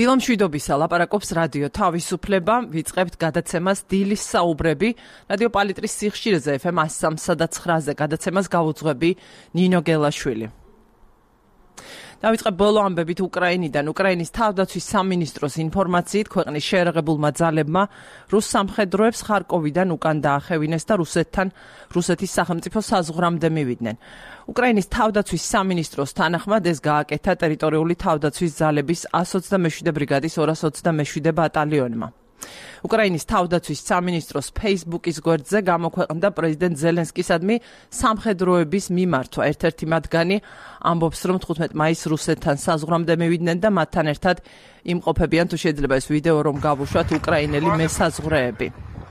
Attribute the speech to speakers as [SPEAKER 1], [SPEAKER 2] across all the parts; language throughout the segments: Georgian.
[SPEAKER 1] დილამშვიდობისა ლაპარაკობს რადიო თავისუფლება, ვიწყებთ გადაცემას დილის საუბრები, რადიო პალიტრის სიხშირეზე FM 103.9-ზე გადაცემას გავუძღვები ნინო გელაშვილი. დავიწყებ ბოლო ამბებით უკრაინიდან. უკრაინის თავდაცვის სამინისტროს ინფორმაციით ქვეყნის შეერაღებულმა ძალებმა რუს სამხედროებს ხარკოვიდან უკან დაახევინეს და რუსეთის სახელმწიფო საზღვრამდე მივიდნენ. უკრაინის თავდაცვის სამინისტროს თანახმად ეს გააკეთა ტერიტორიული თავდაცვის ძალების 127 ბრიგადის 227 ბატალიონმა. უკრაინის თავდაცვის სამინისტროს Facebook-ის გვერდზე გამოქვეყნდა პრეზიდენტ ზელენსკისადმი სამხედროების მიმართვა. ერთ-ერთი მათგანი ამბობს, რომ 15 მაისს რუსეთთან საზღვრამდე მივიდნენ და მათთან ერთად იმყოფებიან, თუ შეიძლება ეს ვიდეო რომ გავუშვათ, უკრაინელი მესაზღვრეები.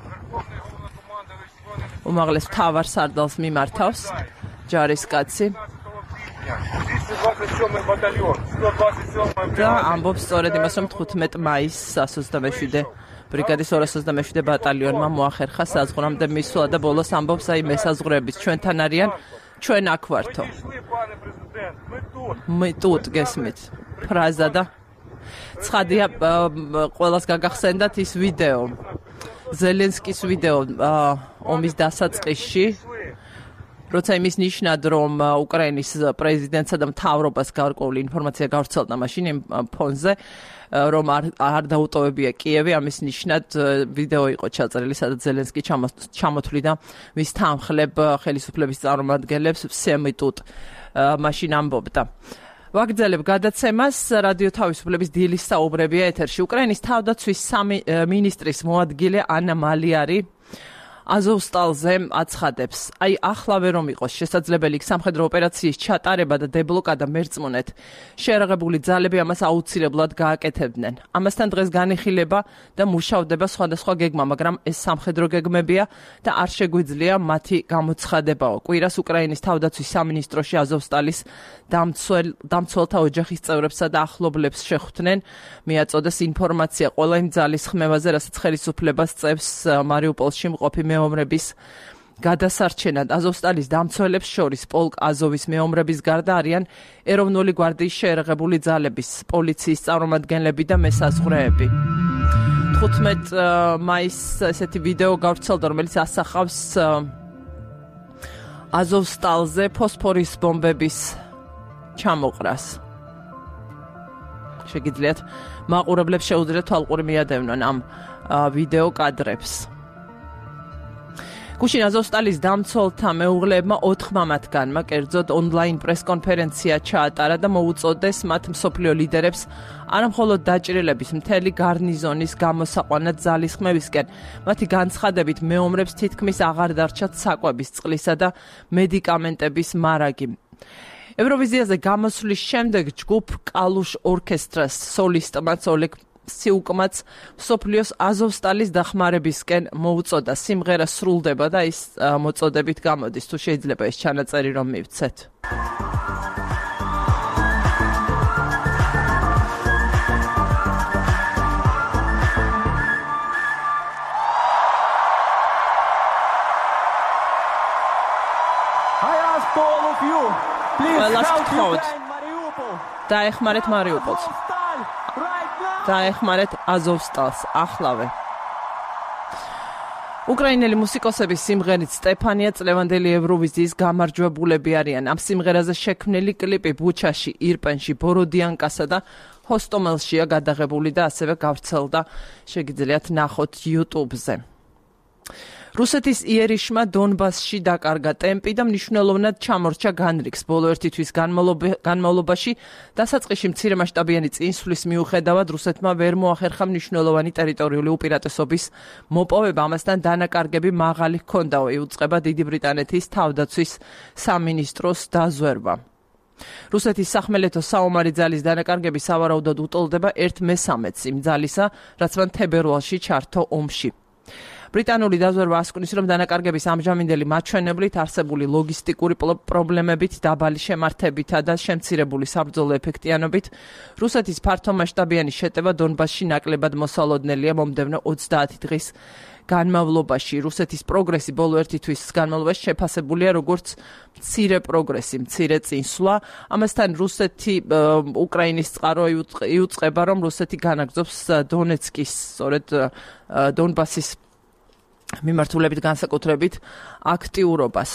[SPEAKER 1] უმაღლეს მთავარ სარდალს მიმართავს ჯარისკაცი. და ამბობს სწორედ იმას, რომ 15 მაისს 127 ბრიგადის 227 ბატალიონმა მოახერხა საზღვრამდე მისვლა და ბოლოს ამბობს აი მესაზღვრეების ჩვენთან არიან, ჩვენ აქ ვართო. მე тут გესმით ფრაზა და ცხადია ყველას გაგახსენდათ ის ვიდეო. ზელენსკის ვიდეო ომის დასაწყისში, როცა იმის ნიშნად, რომ უკრაინის პრეზიდენტსა და მთავრობას გარკვეული ინფორმაცია გავრცელდა მაშინ იმ ფონზე, რომ არ დაუტოვებია კიევი, ამის ნიშნად ვიდეო იყო ჩაწერილი, სადაც ზელენსკი ჩამოთვლიდა მის თანხლებ ხელისუფლების წარმომადგენლებს სემიტუტ მაშინ ამბობდა. ვაგრძელებ გადაცემას რადიო თავისუფლების დილის საუბრებია ეთერში. უკრაინის თავდაცვის მინისტრის მოადგილე ანა მალიარი აზოვსტალზე აცხადებს, აი ახლავე რომ იყოს შესაძლებელი სამხედრო ოპერაციის ჩატარება და დებლოკადა მერწმუნეთ, შეერაღებული ძალები ამას აუცილებლად გააკეთებდნენ. ამასთან დღეს განიხილება და მუშავდება სხვადასხვა გეგმა, მაგრამ ეს სამხედრო გეგმებია და არ შეგვიძლია მათი გამოცხადებაო. კვირას უკრაინის თავდაცვის სამინისტროში აზოვსტალის დამცველთა ოჯახის წევრებსა და ახლობლებს შეხვდნენ, მიაწოდეს ინფორმაცია ყველა იმ ძალის ხმევაზე, რასაც ხელისუფლებას წევს მარიუპოლში მყოფი მეომრების გადასარჩენად. აზოვსტალის დამცველებს შორის პოლკ აზოვის მეომრების გარდა არიან ეროვნული გვარდიის შეერაღებული ძალების, პოლიციის წარმომადგენლები და მესაზღვრეები. 15 მაისს ესეთი ვიდეო გავრცელდა, რომელიც ასახავს აზოვსტალზე ფოსფორის ბომბების ჩამოყრას. შეგიძლიათ მაყურებლებს შეუძლიათ თვალყური მიადევნონ ამ ვიდეო კადრებს. გუშინ აზოვსტალის დამცველთა მეუღლეებმა 4 მათგანმა კერძოდ ონლაინ პრესკონფერენცია ჩაატარა და მოუწოდეს მათ მსოფლიო ლიდერებს არამხოლოდ დაჭრილების მთელი გარნიზონის გამოსაყვანად ძალისხმევისკენ. მათი განცხადებით მეომრებს თითქმის აღარ დარჩათ საკვების, წყლისა და მედიკამენტების მარაგი. ევროვიზიაზე გამოსვლის შემდეგ ჯგუფ კალუშ ორკესტრას სოლისტმაც ოლეგ სიუკმაც მსოფლიოს აზოვსტალის დახმარებისკენ მოუწოდა. სიმღერა სრულდება და ის მოწოდებით გამოდის. თუ შეიძლება ეს ჩანაწერი რომ მივცეთ. ყველას გთხოვთ, დაეხმარეთ მარიუპოლს. დაეხმარეთ აზოვსტალს ახლავე. უკრაინელი მუსიკოსების სიმღერით სტეფანია წლევანდელი ევროვიზიის გამარჯვებულები არიან. ამ სიმღერაზე შექმნილი კლიპი ბუჩაში, ირპენში, ბოროდიანკასა და ჰოსტომელშია გადაღებული და ასევე გავრცელდა. შეგიძლიათ ნახოთ YouTube-ზე. რუსეთის იერიშმა დონბასში დაკარგა ტემპი და მნიშვნელოვნად ჩამორჩა განრიგს. ბოლო ერთი თვის განმავლობაში დასაწყისში მცირემასშტაბიანი წინსვლის მიუხედავად რუსეთმა ვერ მოახერხა მნიშვნელოვანი ტერიტორიული უპირატესობის მოპოვება. ამასთან დანაკარგები მაღალი ჰქონდაო, იუწყება დიდი ბრიტანეთის თავდაცვის სამინისტროს დაზვერვა. რუსეთის სახმელეთო საომარი ძალის დანაკარგები სავარაუდოდ უტოლდება 1/3 იმ ძალისა, რაც მან თებერვალში ჩართო ომში. ბრიტანული დაზვერვა ასკვნის, რომ დანაკარგების ამჟამინდელი მაჩვენებლით არსებული ლოგისტიკური პრობლემებით, დაბალი შემართებითა და შემცირებული საბრძოლო ეფექტიანობით, რუსეთის ფართომასშტაბიანი შეტევა დონბასში ნაკლებად მოსალოდნელია მომდევნო 30 დღის განმავლობაში. რუსეთის პროგრესი ბოლო 1 თვის განმავლობაში შეფასებულია როგორც მცირე პროგრესი, მცირე წინსვლა. ამასთან რუსეთი უკრაინის წყარო იუწყება, რომ რუსეთი განაგრძობს დონეცკის, სწორედ დონბასის მიმართულებით განსაკუთრებით აქტიურობას.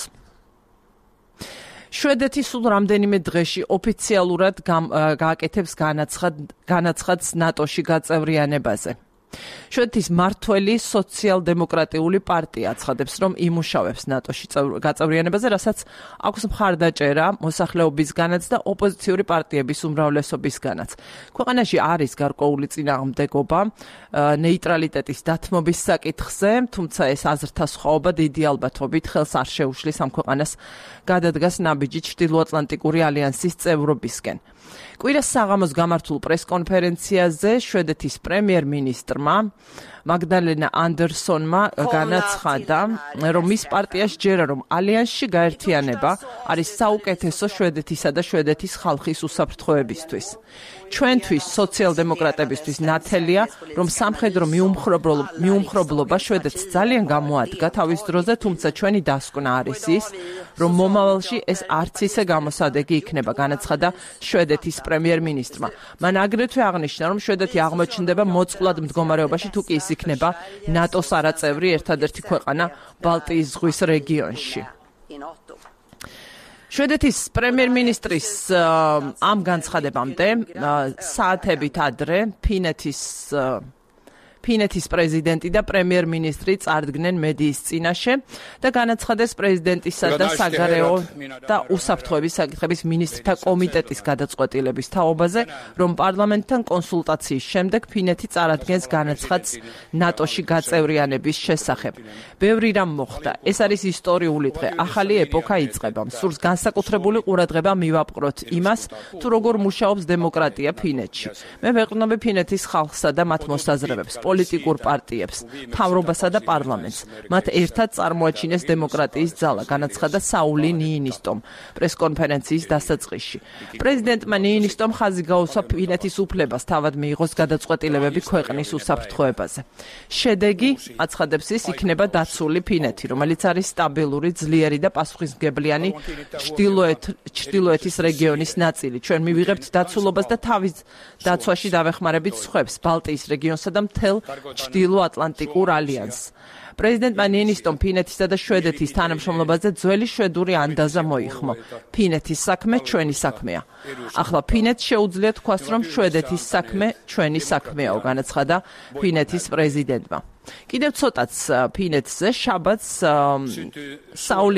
[SPEAKER 1] შვედეთი სულ რამდენიმე დღეში ოფიციალურად გააკეთებს განაცხადს ნატოში გაწევრიანებაზე. შვედეთის მმართველი სოციალ-დემოკრატიული პარტია აცხადებს, რომ იმუშავებს ნატოში გაწევრიანებაზე, რასაც აქვს მხარდაჭერა მოსახლეობისგანაც და ოპოზიციური პარტიების უმრავლესობისგანაც. ქვეყანაში არის გარკვეული წინააღმდეგობა ნეიტრალიტეტის დათმობის საკითხზე, თუმცა ეს აზრთა სხვაობა დიდი ალბათობით ხელს არ შეუშლის ამ ქვეყანას გადადგას ნაბიჯი ჩრდილოატლანტიკური ალიანსის წევრობისკენ. კვირას საღამოს გამართულ პრესკონფერენციაზე შვედეთის პრემიერ-მინისტრმა მაგდალენა ანდერსონმა განაცხადა, რომ მის პარტია სჯერა, რომ ალიანსში გაერთიანება არის საუკეთესო შვედეთისა და შვედეთის ხალხის უსაფრთხოებისთვის. ჩვენთვის სოციალ-დემოკრატებისთვის ნათელია, რომ სამხედრო მიუმხრობლობა შვედეთს ძალიან გამოადგა თავის დროზე, თუმცა ჩვენი დასკვნა არის ის, რომ მომავალში ეს არც ისე გამოსადეგი იქნება, განაცხადა შვედეთის პრემიერ-მინისტრმა. მან აგრეთვე აღნიშნა, რომ შვედეთი აღმოჩნდება მოწყვლად მდგომარეობაში, თუ კი ის იქნება ნატოს არაწევრი ერთადერთი ქვეყანა ბალტიის ზღვის რეგიონში. შვედეთის პრემიერ-მინისტრის ამ განცხადებამდე საათებით ადრე ფინეთის პრეზიდენტი და პრემიერ-მინისტრი წარდგნენ მედიის წინაშე და განაცხადეს პრეზიდენტისა და საგარეო და უსაფრთხოების საკითხების მინისტრთა კომიტეტის გადაწყვეტილების თაობაზე, რომ პარლამენტთან კონსულტაციის შემდეგ ფინეთი წარადგენს განაცხადს ნატოში გაწევრიანების შესახებ. ბევრი რამ მოხდა. ეს არის ისტორიული დღე. ახალი ეპოქა იწყება. სურს განსაკუთრებული ყურადღება მივაპყროთ იმას, თუ როგორ მუშაობს დემოკრატია ფინეთში. მე ვეყრდნობი ფინეთის ხალხსა და მათ მოსაზრებებს, პოლიტიკურ პარტიებს, მთავრობასა და პარლამენტს. მათ ერთად წარმოაჩინეს დემოკრატიის ძალა, განაცხადა საული ნიინისტომ პრესკონფერენციის დასაწყისში. პრეზიდენტმა ნიინისტომ ხაზი გაუსვა ფინეთის უფლებას თავად მიიღოს გადაწყვეტილებები ქვეყნის უსაფრთხოებაზე. შედეგი, აცხადებს ის, იქნება დაცული ფინეთი, რომელიც არის სტაბილური, ძლიერი და პასუხისმგებლიანი ჩრდილოეთის რეგიონის ნაწილი. ჩვენ მივიღებთ დაცულობას და თავის დაცვაში დავეხმარებით სხვებს, ბალტიის რეგიონსა და მთელ ჩრდილო-ატლანტიკურ ალიანსს. პრეზიდენტმა ნიინისტომ ფინეთისა და შვედეთის თანამშრომლობაზე ძველი შვედური ანდაზა მოიხმო. ფინეთის საქმე ჩვენი საქმეა. ახლა ფინეთს შეუძლია თქვას, რომ შვედეთის საქმე ჩვენი საქმეაო, განაცხადა ფინეთის პრეზიდენტმა. კიდევ ცოტაც ფინეთზე შაბათს საული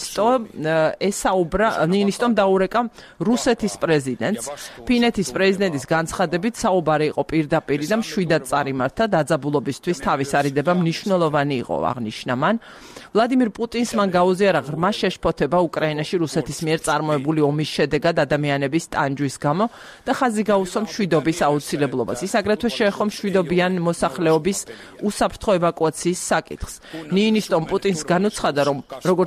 [SPEAKER 1] ნიინისტომ დაურეკა რუსეთის პრეზიდენტს. ფინეთის პრეზიდენტის განცხადებით საუბარი იყო პირდაპირ და მშვიდად წარიმართა დაძაბულობისთვის თავის არიდება მნიშვნელოვანი იყო, აღნიშნა მან. ვლადიმირ პუტინს მან გაუზიარა ღრმა შეშფოთება უკრაინაში რუსეთის მიერ წარმოებული ომის შედეგად ადამიანების ტანჯვის გამო და ხაზი გაუსვა მშვიდობის აუცილებლობას. ის აგრეთვე შეეხო მშვიდობიან მოსახლეობის უსაფრთხო ევაკუაციის საკითხს. ნიინისტომ პუტინს განუცხადა, რომ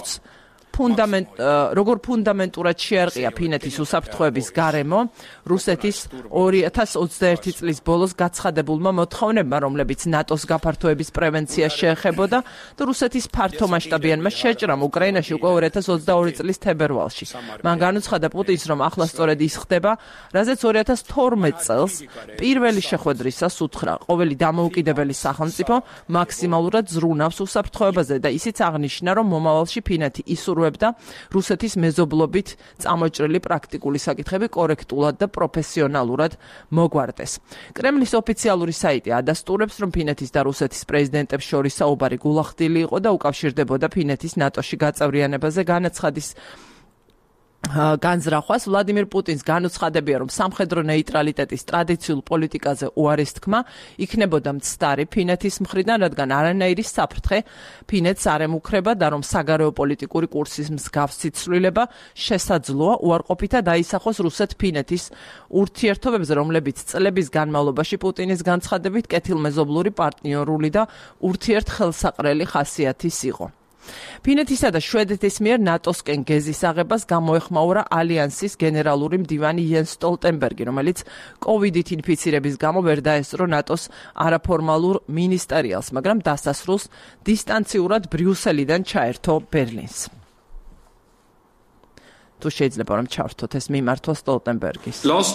[SPEAKER 1] როგორ ფუნდამენტურად შეარყია ფინეთის უსაფრთხოების გარემო რუსეთის 2021 წლის ბოლოს გაცხადებულმა მოთხოვნებმა, რომლებიც ნატოს გაფართოების პრევენციას შეეხებოდა და რუსეთის ფართომასშტაბიანმა შეჭრამ უკრაინაში უკვე 2022 წლის თებერვალში. მან განუცხადა პუტინს, რომ ახლა სწორედ ის ხდება, რაზეც 2012 წელს პირველი შეხვედრისას უთხრა. ყოველი დამოუკიდებელი სახელმწიფო მაქსიმალურად ზრუნავს უსაფრთხოებაზე და ისიც აღნიშნა, რომ მომავალში ფინეთი ისურვებდა რუსეთის მეზობლობით წამოჭრილი პრაქტიკული საკითხები კორექტულად და პროფესიონალურად მოგვარდეს. კრემლის ოფიციალური საიტი ადასტურებს, რომ ფინეთის და რუსეთის პრეზიდენტებს შორის საუბარი გულახდილი იყო და უკავშირდებოდა ფინეთის ნატოში გაწევრიანებაზე განაცხადის განზრახვას ვლადიმირ პუტინს განუცხადებია, რომ სამხედრო ნეიტრალიტეტის ტრადიციულ პოლიტიკაზე უარის თქმა იქნებოდა მცდარი ფინეთის მხრიდან, რადგან არანაირი საფრთხე ფინეთს არ ემუქრება და რომ საგარეო პოლიტიკური კურსის მსგავსი ცვლილება შესაძლოა უარყოფითად დაისახოს რუსეთ-ფინეთის ურთიერთობებზე, რომლებიც წლების განმავლობაში პუტინის განცხადებით კეთილმეზობლური, პარტნიორული და ურთიერთხელსაყრელი ხასიათის იყო. ფინეთისა და შვედეთის მიერ ნატოსკენ გეზის აღებას გამოეხმაურა ალიანსის გენერალური მდივანი იენს სტოლტენბერგი, რომელიც კოვიდით ინფიცირების გამო ვერ დაესწრო ნატოს არაფორმალურ მინისტერიალს, მაგრამ დასასრულს დისტანციურად ბრიუსელიდან ჩაერთო ბერლინს. თუ შეიძლება რომ ჩავრთოთ ეს მიმართვა სტოლტენბერგის.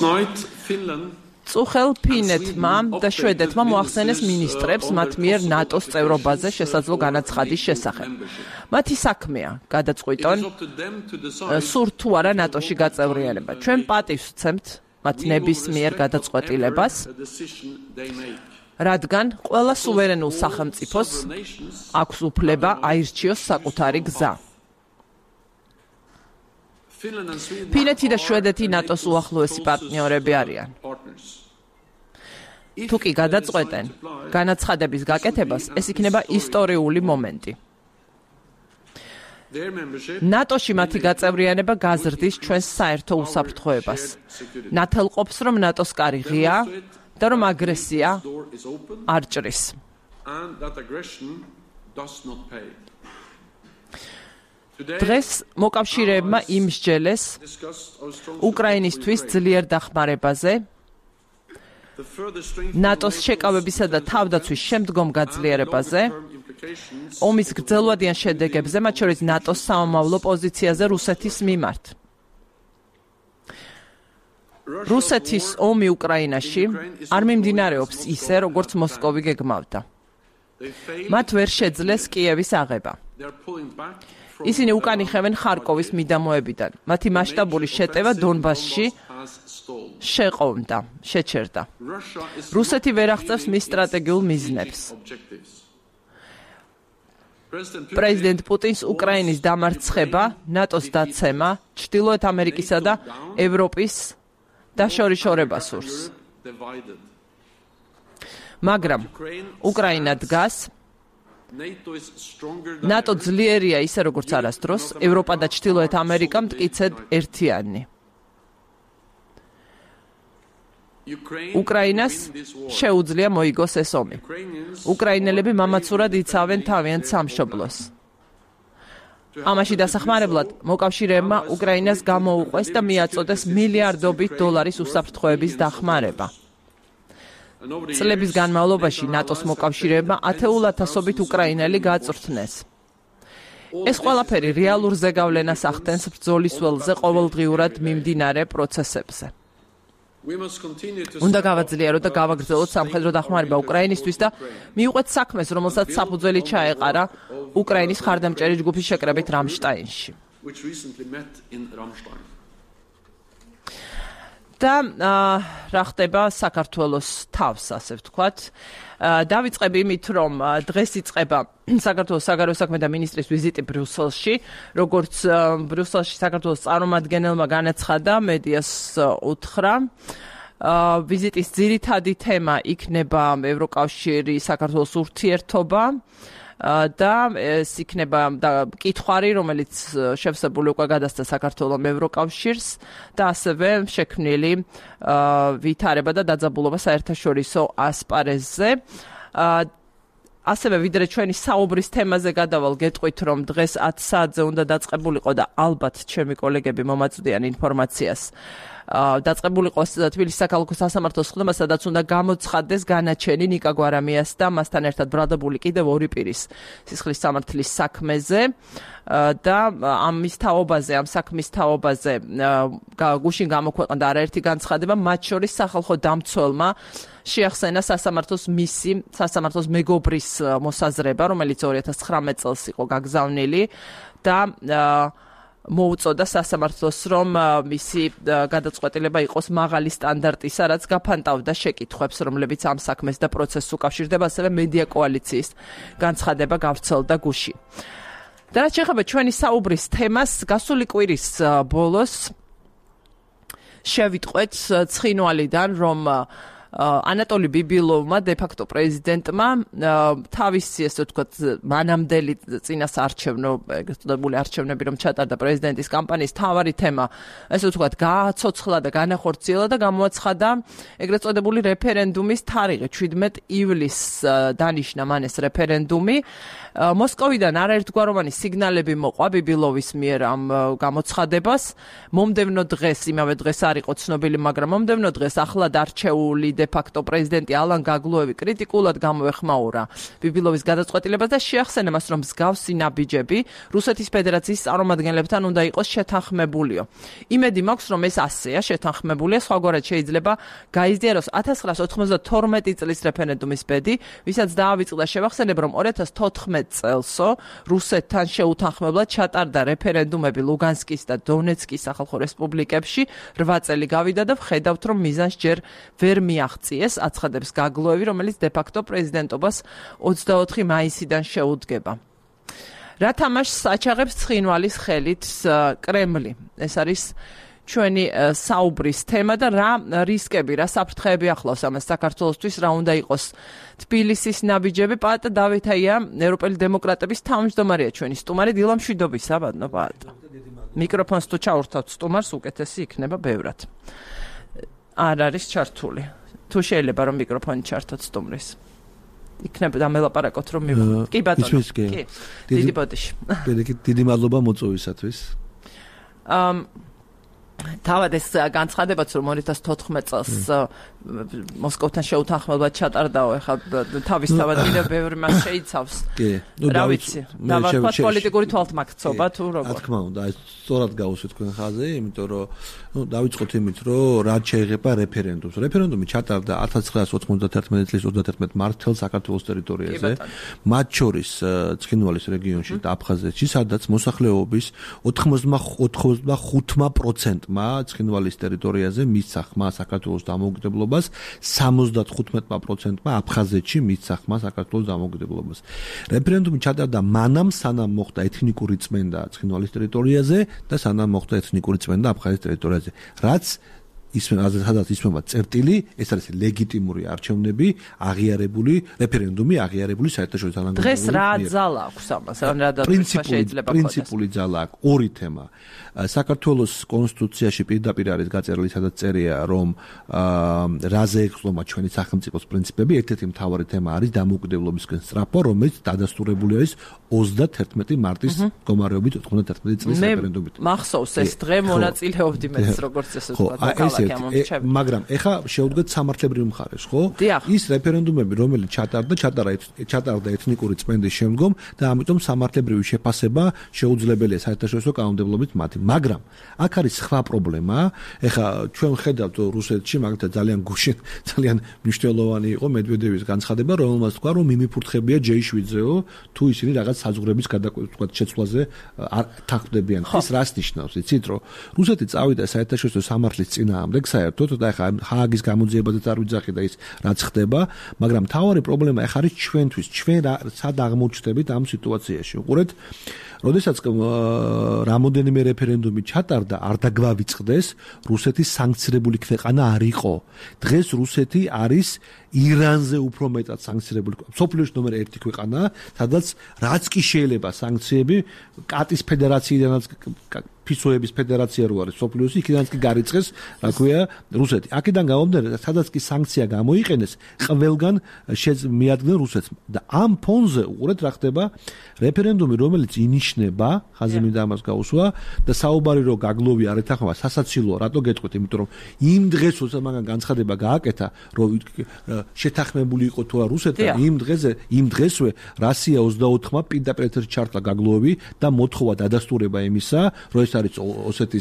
[SPEAKER 1] წუხელ ფინეთმა და შვედეთმა მოახსენეს მინისტრებს მათ მიერ ნატოს წევრობაზე შესაძლო განაცხადის შესახებ. მათი საქმეა გადაწყვიტონ სურთ თუ არა ნატოში გაწევრიანება. ჩვენ პატივს ვცემთ მათ ნებისმიერ გადაწყვეტილებას, რადგან ყველა სუვერენულ სახელმწიფოს აქვს უფლება აირჩიოს საკუთარი გზა. ფინეთი და შვედეთი ნატოს უახლოესი პარტნიორები არიან. თუ კი გადაწყვეტენ განაცხადების გაკეთებას, ეს იქნება ისტორიული მომენტი. ნატოში მათი გაწევრიანება გაზრდის ჩვენს საერთო უსაფრთხოებას. ნათელყოფს, რომ ნატოს კარი ღია და რომ აგრესია არ ჭრის. დღეს მოკავშირეებმა იმსჯელეს უკრაინისთვის ძლიერ დახმარებაზე, ნატოს შეკავებისა და თავდაცვის შემდგომ გაძლიერებაზე, ომის გრძელვადიან შედეგებზე, მათ შორის ნატოს სამომავლო პოზიციაზე რუსეთის მიმართ. რუსეთის ომი უკრაინაში არ მიმდინარეობს ისე, როგორც მოსკოვი გეგმავდა. მათ ვერ შეძლეს კიევის აღება. ისინი უკან იხევენ ხარკოვის მიდამოებიდან. მათი მასშტაბური შეტევა დონბასში შეყოვდა, შეჩერდა. რუსეთი ვერ აღწევს მის სტრატეგიულ მიზნებს. პრეზიდენტ პუტინს უკრაინის დამარცხება, ნატოს დაცემა, ჩრდილოეთ ამერიკისა და ევროპის დაშორიშორება სურს. მაგრამ უკრაინა დგას, ნატო ძლიერია ისე როგორც არასდროს, ევროპა და ჩრდილოეთ ამერიკა მტკიცედ ერთიანი. უკრაინას შეუძლია მოიგოს ეს ომი. უკრაინელები მამაცურად იცავენ თავიანთ სამშობლოს. ამაში დასახმარებლად მოკავშირეებმა უკრაინას გამოუყვეს და მიაწოდეს მილიარდობით დოლარის უსაფრთხოების დახმარება. წლების განმავლობაში ნატოს მოკავშირეებმა ათეულათასობით უკრაინელი გაწვრთნეს. ეს ყველაფერი რეალურ ზეგავლენას ახდენს ბრძოლის ველზე ყოველდღიურად მიმდინარე პროცესებზე. უნდა გავაძლიეროთ და გავაგრძელოთ სამხედრო დახმარება უკრაინისთვის და მიუყვეთ საქმეს, რომელსაც საფუძველი ჩაეყარა უკრაინის ხარდამჭერი ჯგუფის შეკრებით რამშტაინში. და რა ხდება საქართველოს თავს, ასე ვთქვათ. დავიწყებ იმით, რომ დღეს იწყება საქართველოს საგარეო საქმეთა მინისტრის ვიზიტი ბრიუსელში, როგორც ბრიუსელში საქართველოს წარმომადგენელმა განაცხადა, მედიას უთხრა. ვიზიტის ძირითადი თემა იქნება ევროკავშირი საქართველოს ურთიერთობა და ეს იქნება კითხვარი, რომელიც შევსებული უკვე გადასცა საქართველოს ევროკავშირს და ასევე შექმნილი ვითარება და დაძაბულობა საერთაშორისო ასპარეზზე. ასევე ვიდრე ჩვენი საუბრის თემაზე გადავალ, გეტყვით, რომ დღეს 10 საათზე უნდა დაწყებულიყო და ალბათ ჩემი კოლეგები მომაწვდიან ინფორმაციას. დაწყებულიყო თბილისის საქალაქო სასამართლოს ხდება, სადაც უნდა გამოცხადდეს განაჩენი ნიკა გვარამიას და მასთან ერთად ბრალდებული კიდევ ორი პირის სისხლის სამართლის საქმეზე და ამის თაობაზე, ამ საქმის თაობაზე გუშინ გამოქვეყნდა არაერთი განცხადება, მათ შორის სახალხო დამცველმა შეახსენა სასამართლოს მეგობრის მოსაზრება, რომელიც 2019 წელს იყო გაგზავნილი და მოუწოდა სასამართლოს, რომ მისი გადაწყვეტილება იყოს მაღალი სტანდარტისა, რაც გაფანტავდა შეკითხვებს, რომლებიც ამ საქმეს და პროცესს უკავშირდება, ასევე მედია კოალიციის განცხადება გავრცელდა გუშინ. და რაც შეეხება ჩვენი საუბრის თემას, გასული კვირის ბოლოს შევიტყვეთ ცხინვალიდან, რომ ანატოლი ბიბილოვმა დე-ფაქტო პრეზიდენტმა თავისი ესე ვთქვათ მანამდელი წინასაარჩევნო ეგრეთ წოდებული არჩევნები რომ ჩატარდა პრეზიდენტის კამპანიის თავარი თემა ესე ვთქვათ გააცოცხლა და განახორციელა და გამოაცხადა ეგრეთ წოდებული რეფერენდუმის თარიღი 17 ივლისს დანიშნა მან ეს რეფერენდუმი მოსკოვიდან არაერთგვაროვანი სიგნალები მოყვა ბიბილოვის მიერ ამ გამოცხადებას მომდევნო დღეს იმავე დღეს არ იყო ცნობილი მაგრამ მომდევნო დღეს ახლად არჩეული დე-ფაქტო პრეზიდენტი ალან გაგლუევი კრიტიკულად გამოეხმაურა ბიბილოვის გადაწყვეტილებას და შეახსენა მას, რომ მსგავსი ნაბიჯები რუსეთის ფედერაციის წარმომადგენლებთან უნდა იყოს შეთანხმებულიო. იმედი მაქვს, რომ ეს ასეა შეთანხმებულია, სხვაგვარად შეიძლება გაიზიაროს 1992 წლის რეფერენდუმის ბედი, ვისაც დაავიწყდა შევახსენებ, რომ 2014 წელსო რუსეთთან შეუთანხმებლად ჩატარდა რეფერენდუმები ლუგანსკის და დონეცკის სახალხო რესპუბლიკებში 8 წელი გავიდა და ვხედავთ, რომ მიზანს ჯერ ვერ მიაღწიეს, აცხადებს გაგლუევი, რომელიც დე-ფაქტო პრეზიდენტობას 24 მაისიდან შეუდგება. რა თამაშს აჩაღებს ცხინვალის ხელით კრემლი? ეს არის ჩვენი საუბრის თემა და რა რისკები, რა საფრთხეები ახლავს ამას საქართველოსთვის, რა უნდა იყოს თბილისის ნაბიჯები. პაატა დავითაია, ევროპელი დემოკრატების თავმჯდომარეა ჩვენი სტუმარი. დილა მშვიდობისა, ბატონო პაატა. მიკროფონს თუ ჩაურთავთ სტუმარს, უკეთესი იქნება ბევრად. არ არის ჩართული. თუ შეიძლება რომ მიკროფონი ჩართოთ სტუმრის. იქნება დამელაპარაკოთ რომ მივხვდით. კი ბატონო. კი. დიდი ბოდიში.
[SPEAKER 2] დიდი მადლობა მოწვევისათვის.
[SPEAKER 1] თავად ეს განცხადებაც რომ 2014 წელს მოსკოვთან შეუთანხმებლად ჩატარდაო, ეხლა თავისთავად კიდევ ბევრი მას შეიცავს.
[SPEAKER 2] კი.
[SPEAKER 1] რა ვიცი. დავარქვათ პოლიტიკური თვალთმაქცობა თუ როგორ.
[SPEAKER 2] რა თქმა უნდა, ეს სწორად გავუსვით თქვენ ხაზზე, იმიტომ რომ დავიწყოთ იმით, რომ რაც შეეხება რეფერენდუმს. რეფერენდუმი ჩატარდა 1991 წლის 31 მარტს საქართველოს ტერიტორიაზე, მათ შორის ცხინვალის რეგიონში და აფხაზეთში, სადაც მოსახლეობის 85%-მა ცხინვალის ტერიტორიაზე მისცა ხმა საქართველოს დამოუკიდებლობას, 75%-მა აფხაზეთში მისცა ხმა საქართველოს დამოუკიდებლობას. რეფერენდუმი ჩატარდა მანამ, სანამ მოხდა ეთნიკური წმენდა ცხინვალის ტერიტორიაზე და სანამ მოხდა ეთნიკური წმენდა აფხაზეთის ტერიტორიაზე. რაც სადაც ისმება წერტილი, ეს არის ლეგიტიმური არჩევნები, აღიარებული რეფერენდუმი, აღიარებული საერთაშორისო თანამდებობების.
[SPEAKER 1] დღეს რა ძალა აქვს ამას? რა შეიძლება
[SPEAKER 2] პრინციპული ძალა აქვს. ორი თემა. საქართველოს კონსტიტუციაში პირდაპირ არის გაწერილი, სადაც წერია, რომ რაზე ეხლომა ჩვენი სახელმწიფოს პრინციპები. ერთ-ერთი მთავარი თემა არის დამოუკიდებლობისკენ სწრაფვა, რომელიც დადასტურებული არის 31 მარტის მდგომარეობით 91 წლის რეფერენდუმით.
[SPEAKER 1] მახსოვს ეს დღე მონაწილეობდი მეც როგორც ესე ვთქვა.
[SPEAKER 2] მაგრამ ეხა შევდგეთ სამართლებრივ მხარეს, ხო? ის რეფერენდუმები, რომელიც ჩატარდა ეთნიკური წმენდის შემდგომ და ამიტომ სამართლებრივი შეფასება შეუძლებელია საერთაშორისო კანონმდებლობით მათი. მაგრამ აქ არის სხვა პრობლემა. ეხა ჩვენ ხედავთ რუსეთში, მაგალითად ძალიან გუშინ, ძალიან მნიშვნელოვანი იყო მედვედევის განცხადება, რომელმაც თქვა, რომ მიმიფურთხებია J7-ზეო, თუ ისინი რაღაც საზღვრების გადაკვეთქვათ შეცვლაზე არ თანხმდებიან. ეს რას ნიშნავს? იცით, რომ რუსეთი წავიდა საერთაშორისო სამართლის წინააღმდეგ საერთოდ და ეხა ჰააგის გამოძიებაზეც არ ვიძახი და ის რაც ხდება, მაგრამ მთავარი პრობლემა ეხა არის ჩვენთვის, ჩვენ სად აღმოჩნდებით ამ სიტუაციაში. უყურეთ, როდესაც რამოდენიმე რეფერენდუმი ჩატარდა, არ დაგვავიწყდეს, რუსეთის სანქცირებული ქვეყანა არ იყო. დღეს რუსეთი არის ირანზე უფრო მეტად სანქცირებული. სოფლიოში ნომერ 1 ქვეყანა, სადაც რაც კი შეიძლება სანქციები კატის ფედერაციიდანაც ფისოების ფედერაცია რო არის სოფლიოში, იქიდანაც კი გარიცხეს, რა ქვია, რუსეთი. აქედან გამომდინარე, სადაც კი სანქცია გამოიყენეს, ყველგან მიადგნენ რუსეთს. და ამ ფონზე უყურეთ რა ხდება, რეფერენდუმი, რომელიც ინიშნება, ხაზი მინდა ამას გაუსვა და საუბარი რო გაგლოვი არ ეთანხმება, სასაცილოა, რატო გეტყვით, იმიტომ რომ იმ დღეს როცა მაგან განცხადება გააკეთა, რომ შეთანხმებული იყო თუ არა რუსეთთან, იმ დღესვე რასია 24-მა პირდაპირ ჩართლა გაგლოვი და მოთხოვა დადასტურება იმისა, რომ ეს არის ოსეთის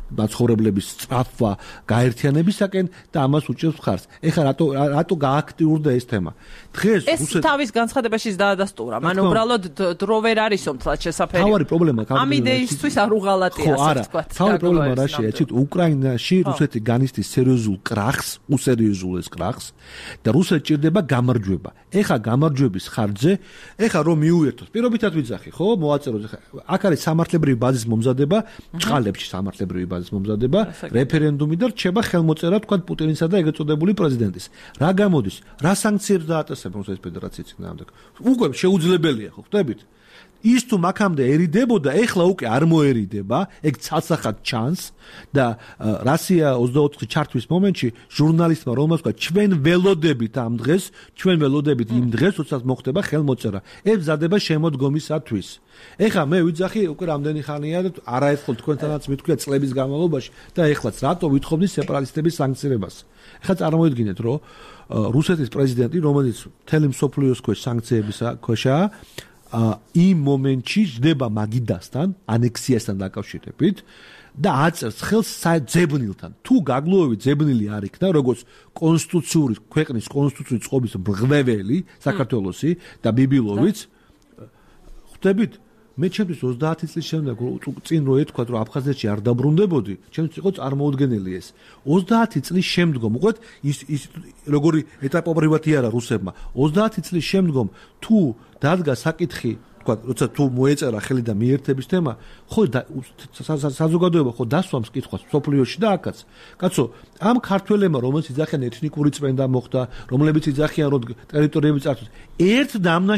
[SPEAKER 2] მაცხოვრებლების სწრაფვა გაერთიანებისაკენ და ამას უჭერს მხარს. ეხლა რატო გააქტიურდა ეს თემა? დღეს
[SPEAKER 1] ეს თავის განცხადებაშიც დაადასტურა. მან უბრალოდ დრო ვერ არისო მთლად შესაძლებელი.
[SPEAKER 2] თავი პრობლემა
[SPEAKER 1] ამ იდეისთვის არ უღალატია ასე ვთქვათ.
[SPEAKER 2] თავი პრობლემა რაშია? იცით, უკრაინაში რუსეთი განიცდის სერიოზულ კრახს, უსერიოზულეს კრახს და რუსეთს ჭირდება გამარჯვება. ეხლა გამარჯვების ხარჯზე, ეხლა რომ მიუერთოთ, პირობითად ვიძახი, ხო, მოვაწეროთ ეხლა. აქ არის სამართლებრივი ბაზის მომზადება, ჭყალებში სამართლებრივი ბაზის მომზადება, რეფერენდუმი და რჩება ხელმოწერა თქვა პუტინისა და ეგრეთ წოდებული პრეზიდენტის. რა გამოდის? რა სანქციებს დააწესებენ რუსეთის ფედერაციის წინააღმდეგ? უკვე შეუძლებელია, ხო, ხვდებით? ის თუ მაქამდე ერიდებოდა, ეხლა უკვე არ მოერიდება, ეგ ცალსახად ჩანს და რუსია 24 ჩართვის მომენტში ჟურნალისტმა რომელს თქვა, ჩვენ ველოდებით ამ დღეს, ჩვენ ველოდებით იმ დღეს, როდესაც მოხდება ხელმოწერა. ეს მზადება შემოდგომისათვის. ეხლა მე ვიძახი უკვე რამდენი ხანია და არაერთხელ თქვენთანაც მithქვია წლების განმავლობაში და ეხლაც რატო ვითხოვნის სეპარატისტების სანქციებას. ეხლა წარმოიდგინეთ, რომ რუსეთის პრეზიდენტი, რომელიც მთელი მსოფლიოს ქვეშ სანქციების ქვეშაა, იმ მომენტში ჯდება მაგიდასთან, ანექსიასთან დაკავშირებით და აწერს ხელს ძებნილთან. თუ გაგლუევი ძებნილი არ იქნა, როგორც კონსტიტუციური ქვეყნის კონსტიტუციური წყობის მრღვეველი საქართველოსი და ბიბილოვიც, ხვდებით? მე ჩემთვის 30 წლის შემდეგ წინ რო ეთქვათ, რომ აფხაზეთში არ დაბრუნდებოდი, ჩემთვის იყო წარმოუდგენელი ეს. 30 წლის შემდგომ, უყურეთ, ის როგორი ეტაპობრივად იარა რუსებმა. 30 წლის შემდგომ თუ დადგა საკითხი, თქვა, როცა თუ მოეწერა ხელი და მიერთების თემა, ხო საზოგადოება ხო დასვამს კითხვას სოფლიოში და აქაც. კაცო, ამ ქართველებმა, რომელთაც იძახიან ეთნიკური წმენდა მოხდა, რომლებიც იძახიან, რომ ტერიტორიები წარსულს, ერთ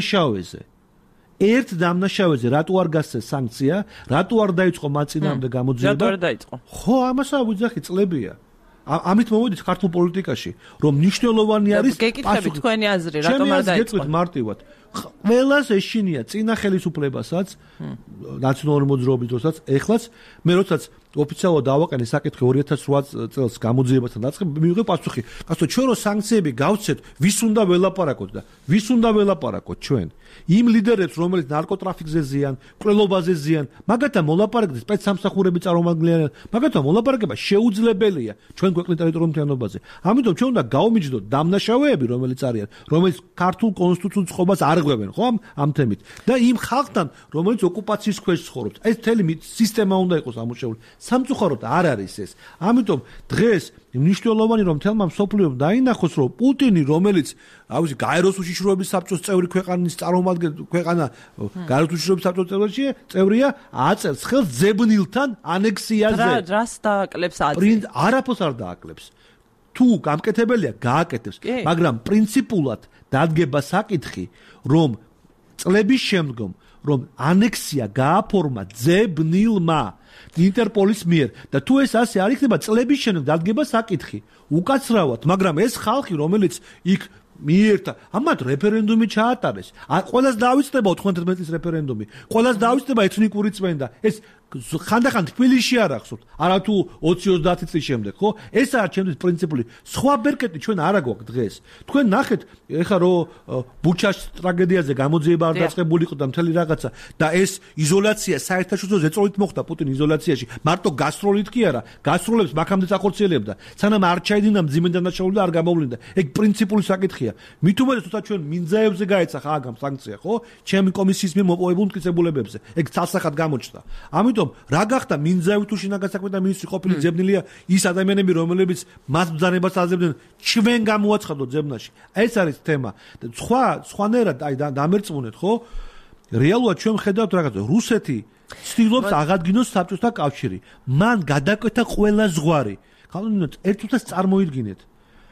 [SPEAKER 2] დამნაშავეზე რატო არ გასცეს სანქცია, რატო არ დაიწყო მათ წინააღმდეგ გამოძიება?
[SPEAKER 1] რატო არ დაიწყო?
[SPEAKER 2] ხო, ამასაც ვიძახი წლებია. ამით მოვედით ქართულ პოლიტიკაში, რომ მნიშვნელოვანი არის
[SPEAKER 1] გეკითხებით თქვენი აზრი, რატომ არ დაიწყო?
[SPEAKER 2] გეტყვით მარტივად. ყველას ეშინია წინა ხელისუფლებასაც, ნაციონალური მოძრაობის დროსაც, ეხლაც მე როდესაც ოფიციალურად დავაყენე საკითხი 2008 წელს გამოძიებასთან დაწყება, მივიღე პასუხი. კაცო, ჩვენ რო სანქციები გავცეთ, ვის უნდა ველაპარაკოთ და ვის უნდა ველაპარაკოთ ჩვენ? იმ ლიდერებს, რომელიც ნარკოტრაფიკზე ზიან, ყრელობაზე ზიან, მაგათთან მოლაპარაკება სპეცსამსახურები წარმომადგენლიან, მაგათთან მოლაპარაკება შეუძლებელია ჩვენ ქვეყნის ტერიტორიულ მთლიანობაზე. ამიტომ ჩვენ უნდა გავმიჯდოთ დამნაშავეები, რომელიც არიან, რომელიც ქართულ კონსტიტუციურ წყობას არ ღვევენ, ხო, ამ თემით და იმ ხალხთან, რომელიც ოკუპაციის ქვეშ ცხოვრობს. ეს მთელი სისტემა უნდა იყოს ამოშეული. სამწუხაროდ არ არის ეს. ამიტომ დღეს მნიშვნელოვანი რომ თელმა მსოფლიომ დაინახოს, რომ პუტინი, რომელიც ავიზი გაეროს უშიშროების საბჭოს წევრი ქვეყნის ქვეყანა გაეროს უშიშროების საბჭოს წევრია, აწერს ხელს ძებნილთან ანექსიაზე.
[SPEAKER 1] რას დააკლებს აზრი?
[SPEAKER 2] არაფერს არ დააკლებს. თუ გამკეთებელია, გააკეთებს, მაგრამ პრინციპულად დადგება საკითხი, რომ წლების შემდგომ რომ ანექსია გააფორმა ძებნილმა ინტერპოლის მიერ და თუ ეს ასე არ იქნება, წლების შემდეგ დადგება საკითხი უკაცრავად, მაგრამ ეს ხალხი, რომელიც იქ მიერთა, ამათ რეფერენდუმი ჩაატარეს. ყველას დაავიწყდება 91 წლის რეფერენდუმი. ყველას დაავიწყდება ეთნიკური წმენდა. ეს ხანდახან თბილისში არ ახსოვთ, არა თუ 20-30 წლის შემდეგ, ხო? ეს არის ჩემთვის პრინციპული. სხვა ბერკეტი ჩვენ არ აგვაქვს დღეს. თქვენ ნახეთ, ეხლა რო ბუჩაშის ტრაგედიაზე გამოძიება არ დაწყებული იყო და მთელი რაღაცა და ეს იზოლაცია საერთაშორისო ზეწოლით მოხდა პუტინი იზოლაციაში. მარტო გასტროლით კი არა, გასტროლებს მაქამდე ახორციელებდა. სანამ არ ჩაიდინა მძიმე დანაშაული და არ გამოვლინდა. ეგ პრინციპული საკითხია. მით უმეტეს თუნდაც ჩვენ მინძაებზე გაეცახა აგამ სანქცია, ხო? ჩემი კომისიის მიერ მოპოვებულ მტკიცებულებებზე. ეგ ცალსახად გამოჩნდა. ამიტომ რა გახდა მინძავი თუ შინაგან საქმეთა მინისტრი ყოფილი ძებნილია ის ადამიანები, რომლებიც მას ბრძანებას აძლევდნენ, ჩვენ გამოაცხადოთ ძებნაში. ეს არის თემა. და სხვანაირად აი დამერწმუნეთ, ხო? რეალურად ჩვენ ხედავთ რაღაცა. რუსეთი ცდილობს აღადგინოს საბჭოთა კავშირი. მან გადაკვეთა ყველა ზღვარი. ხალხო, ერთუდაც წარმოიდგინეთ.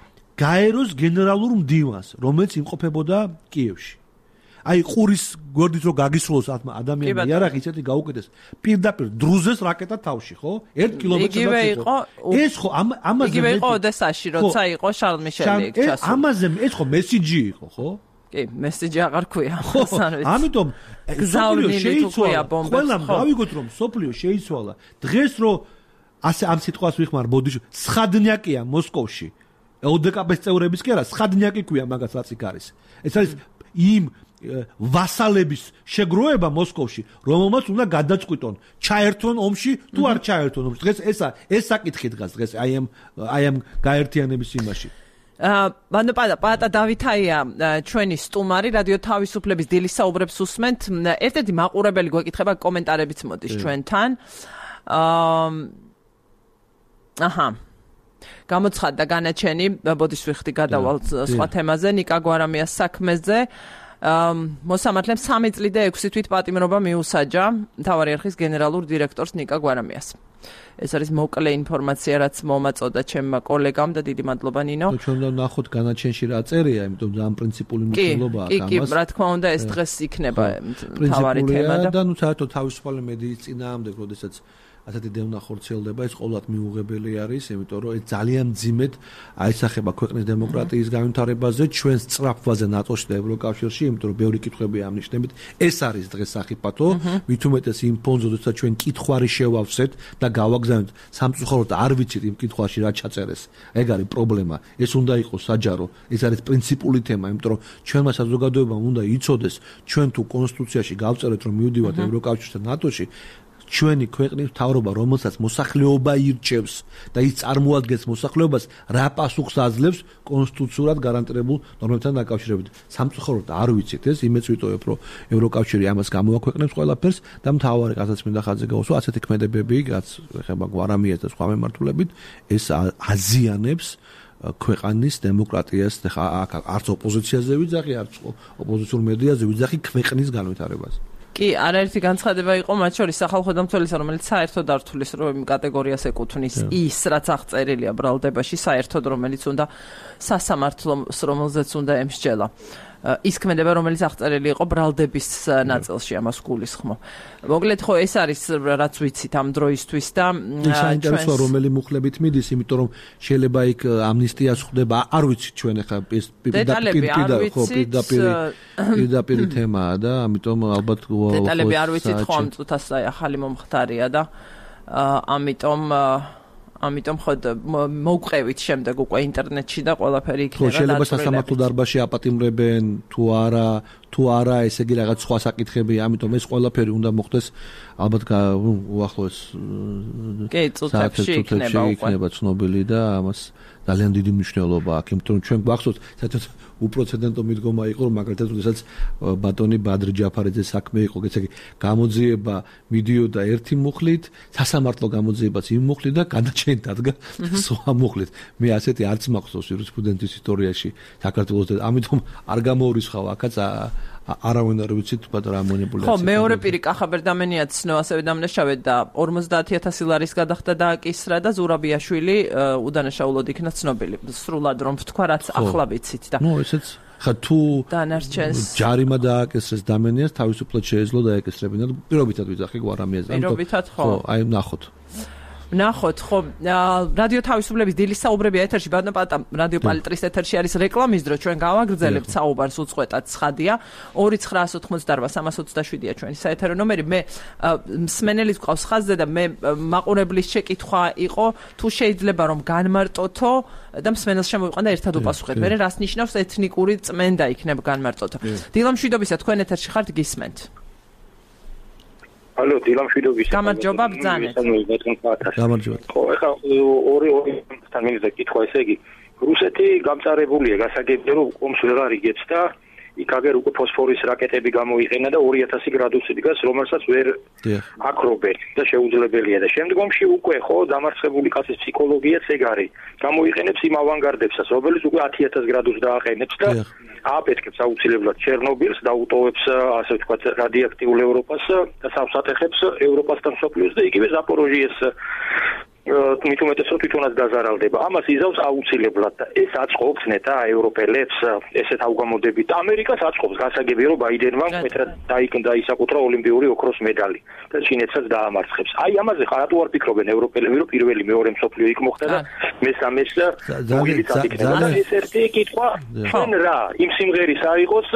[SPEAKER 2] გაეროს გენერალურ მდივანს, რომელიც იმყოფებოდა კიევში. აი ყურის გვერდით რო გაგისროლოს ადამიანი იარაღი ისეთი გაუკეთეს პირდაპირ დრუზეს რაკეტა თავში, ხო? 1 კილომეტრზე იყო. ეს ხო ამაზე
[SPEAKER 1] იგივე იყო ოდესაში, როცა იყო შარლ მიშელი იქ ჩასული.
[SPEAKER 2] ამაზე ეს ხო მესიჯი იყო, ხო?
[SPEAKER 1] კი, მესიჯი აღარ ქვია.
[SPEAKER 2] ამიტომ შეიცვალა ყველამ გავიგოთ რომ სოფლიო შეიცვალა. დღეს რო ასე ამ სიტყვას ვიხმარ ბოდიში, სხადნიაკია მოსკოვში. ოდკპ-ს წევრების კი არა, სხადნიაკი ქვია მაგას რაც იქ არის. ეს არის იმ ვასალების შეგროვება მოსკოვში, რომელმაც უნდა გადაწყვიტონ, ჩაერთონ ომში თუ არ ჩაერთონ ომში. დღეს ეს საკითხი დგას დღეს აი ამ გაერთიანების იმაში.
[SPEAKER 1] ბანო პატა დავითაია ჩვენი სტუმარი რადიო თავისუფლების დილის საუბრებს უსმენთ. ერთ-ერთი მაყურებელი გვეკითხება კომენტარებიც მოდის ჩვენთან. გამოცხადდა განაჩენი, ბოდიშ ვიხდი გადავალ სხვა თემაზე, ნიკა გვარამიას საქმეზე. მოსამართლემ 3 წლი და 6 თვით პატიმრობა მიუსაჯა მთავარი არხის გენერალურ დირექტორს ნიკა გვარამიას. ეს არის მოკლე ინფორმაცია, რაც მომაწოდა ჩემმა კოლეგამ და დიდი მადლობა ნინო.
[SPEAKER 2] ჩვენ უნდა ნახოთ განაჩენში რა წერია, იმიტომ რომ ამ პრინციპული მნიშვნელობაა ამას.
[SPEAKER 1] კი, რა თქმა უნდა, ეს დღეს იქნება მთავარი თემა
[SPEAKER 2] და ნუ საერთოდ თავისუფალი მედიის წინააღმდეგ, როდესაც ასეთი დევნა ხორციელდება, ეს ყოველად მიუღებელი არის, იმიტომ რომ ეს ძალიან მძიმედ აისახება ქვეყნის დემოკრატიის განვითარებაზე, ჩვენს სწრაფვაზე ნატოში და ევროკავშირში, იმიტომ რომ ბევრი კითხვები ამნიშნებით, ეს არის დღეს სახიფათო, მით უმეტეს იმ ფონზე, როდესაც ჩვენ კითხვარი შევავსეთ და გავაგზავნეთ სამწუხაროდ არ ვიცით იმ კითხვაში რა ჩაწერეს. ეგ არის პრობლემა. ეს უნდა იყოს საჯარო, ეს არის პრინციპული თემა, იმიტომ რომ ჩვენმა საზოგადოებამ უნდა იცოდეს, ჩვენ თუ კონსტიტუციაში გავწერეთ, რომ მივდივართ ევროკავშირში და ნატოში, ჩვენი ქვეყნის მთავრობა, რომელსაც მოსახლეობა ირჩევს და ის წარმოადგენს მოსახლეობას, რა პასუხს აძლევს კონსტიტუციურად გარანტირებულ ნორმებთან დაკავშირებით. სამწუხაროდ არ ვიცით ეს, იმეც ვიტოვებ, რომ ევროკავშირი ამას გამოაქვეყნებს ყველაფერს და მთავარი კაცაც მინდა ხაზზე გავუსვა, ასეთი ქმედებები, რაც ეხება გვარამიას და სხვა მემართულებით, ეს აზიანებს ქვეყნის დემოკრატიას და არც ოპოზიციაზე ვიძახი, არც ოპოზიციურ მედიაზე ვიძახი ქვეყნის განვითარებას.
[SPEAKER 1] კი, არაერთი განცხადება იყო, მათ შორის სახალხო დამცველისა, რომელიც საერთოდ არ თulis რომ კატეგორიას ეკუთვნის ის, რაც აღწერილია ბრალდებაში, საერთოდ რომელიც უნდა სასამართლოს, რომელზეც უნდა ემსჯელა. ის ქმედება, რომელიც აღწერილი იყო ბრალდების ნაწილში, ამას გულისხმობ. მოკლედ ხო ეს არის რაც ვიცით ამ დროისთვის და
[SPEAKER 2] საინტერესოა რომელი მუხლებით მიდის, იმიტომ რომ შეიძლება იქ ამნისტიას ხდება, არ ვიცით ჩვენ ახლა ეს პირდაპირ თემაა და ამიტომ ალბათ
[SPEAKER 1] დეტალები არ ვიცით, ხო ამ წუთას ახალი მომხდარია და ამიტომ ხოდ მოვყევით შემდეგ უკვე ინტერნეტში და ყველაფერი იქნება.
[SPEAKER 2] შეიძლება სასამართლო დარბაზში აპატიმრებენ თუ არა, ესე იგი რაღაც სხვა საკითხებია, ამიტომ ეს ყველაფერი უნდა მოხდეს ალბათ უახლოეს
[SPEAKER 1] წუთებში
[SPEAKER 2] იქნება ცნობილი და ამას ძალიან დიდი მნიშვნელობა აქვს, იმიტომ რომ ჩვენ გვახსოვს საერთოდ უპრეცედენტო მიდგომა იყო, რომ მაგალითად, როდესაც ბატონი ბადრი ჯაფარიძე საქმე იყო, ესე იგი გამოძიება მიდიოდა ერთი მუხლით, სასამართლო გამოძიებაც იმ მუხლით და განაჩენი დადგა სხვა მუხლით. მე ასეთი არც მახსოვს იურისპრუდენციის ისტორიაში საქართველოს და ამიტომ არ გამოურისხავ აქაც არავინ არ ვიცით თუმცა რა მონიპულაცია.
[SPEAKER 1] ხო, მეორე პირი კახაბერდამენიაც ასევე დამნაშავედ და 50,000 ლარის გადახდა დააკისრა და ზურაბიაშვილი უდანაშაულოდ იქნა ცნობილი. სრულად რომ ვთქვა, რაც ახლა ვიცით და
[SPEAKER 2] ნუ ესეც ხა თუ ჯარიმა დააკისრეს დამენიას, თავისუფლად შეეძლო დაეკისრებინათ. პირობითად ვიძახი გვარამიაზე.
[SPEAKER 1] პირობითად ხო.
[SPEAKER 2] აი ნახოთ.
[SPEAKER 1] ნახოთ, ხო, რადიო თავისუფლების დილის საუბრები ეთერში, ბატონო პატა, რადიო პალიტრის ეთერში არის რეკლამის დრო, ჩვენ გავაგრძელებთ საუბარს უწყვეტად ცხადია. 2988327-ია ჩვენი საეთერო ნომერი. მე მსმენელის გვყავს ხაზზე და მე მაყურებლის შეკითხვა იყო, თუ შეიძლება რომ განმარტოთო და მსმენელს შემოვიყვანდა ერთად უპასუხეთ. მე რას ნიშნავს ეთნიკური წმენდა იქნება განმარტოთო. დილამშვიდობისა, თქვენ ეთერში ხართ, გისმენთ.
[SPEAKER 3] ალო, დილამშვიდობისა.
[SPEAKER 1] გამარჯობა, ბრძანეთ.
[SPEAKER 2] გამარჯობა.
[SPEAKER 3] ხო, ეხლა ორი მინუტზე კითხვა, ესე იგი, რუსეთი გამწარებულია, გასაგებია რომ ომს ვეღარ იგებს და იქ აგერ უკვე ფოსფორის რაკეტები გამოიყენა და 2000 გრადუსი დგას, რომელსაც ვერ აკრობენ და შეუძლებელია და შემდგომში უკვე ხო დამარცხებული კაცის ფსიქოლოგიაც ეგ არის. გამოიყენებს იმ ავანგარდებსაც, რომელიც უკვე 10000 გრადუსს დააყენებს და ააფეთქებს აუცილებლად ჩერნობილს და უტოვებს ასე ვთქვათ რადიოაქტიურ ევროპას და სამსატეხებს ევროპასთან მსოფლიოს და იგივე ზაპოროჟიეს მით უმეტესად თვითონაც დაზარალდება. ამას იზავს აუცილებლად და ეს აწყობს ნეტა ევროპელებს ესეთ ავგამოდებით. ამერიკას აწყობს გასაგებია რომ ბაიდენმა მეტად დაისაკუთრა ოლიმპიური ოქროს медаლი და ჩინეთსაც დაამარცხებს. აი ამაზე ხარატო არ ფიქრობენ ევროპელები, რომ პირველი მეორე მსოფლიო იქ მოხდა და მესამეს მოილიც იქნება. ეს ერთი კითხვა, ჩვენ რა იმ სიმღერის არ იყოს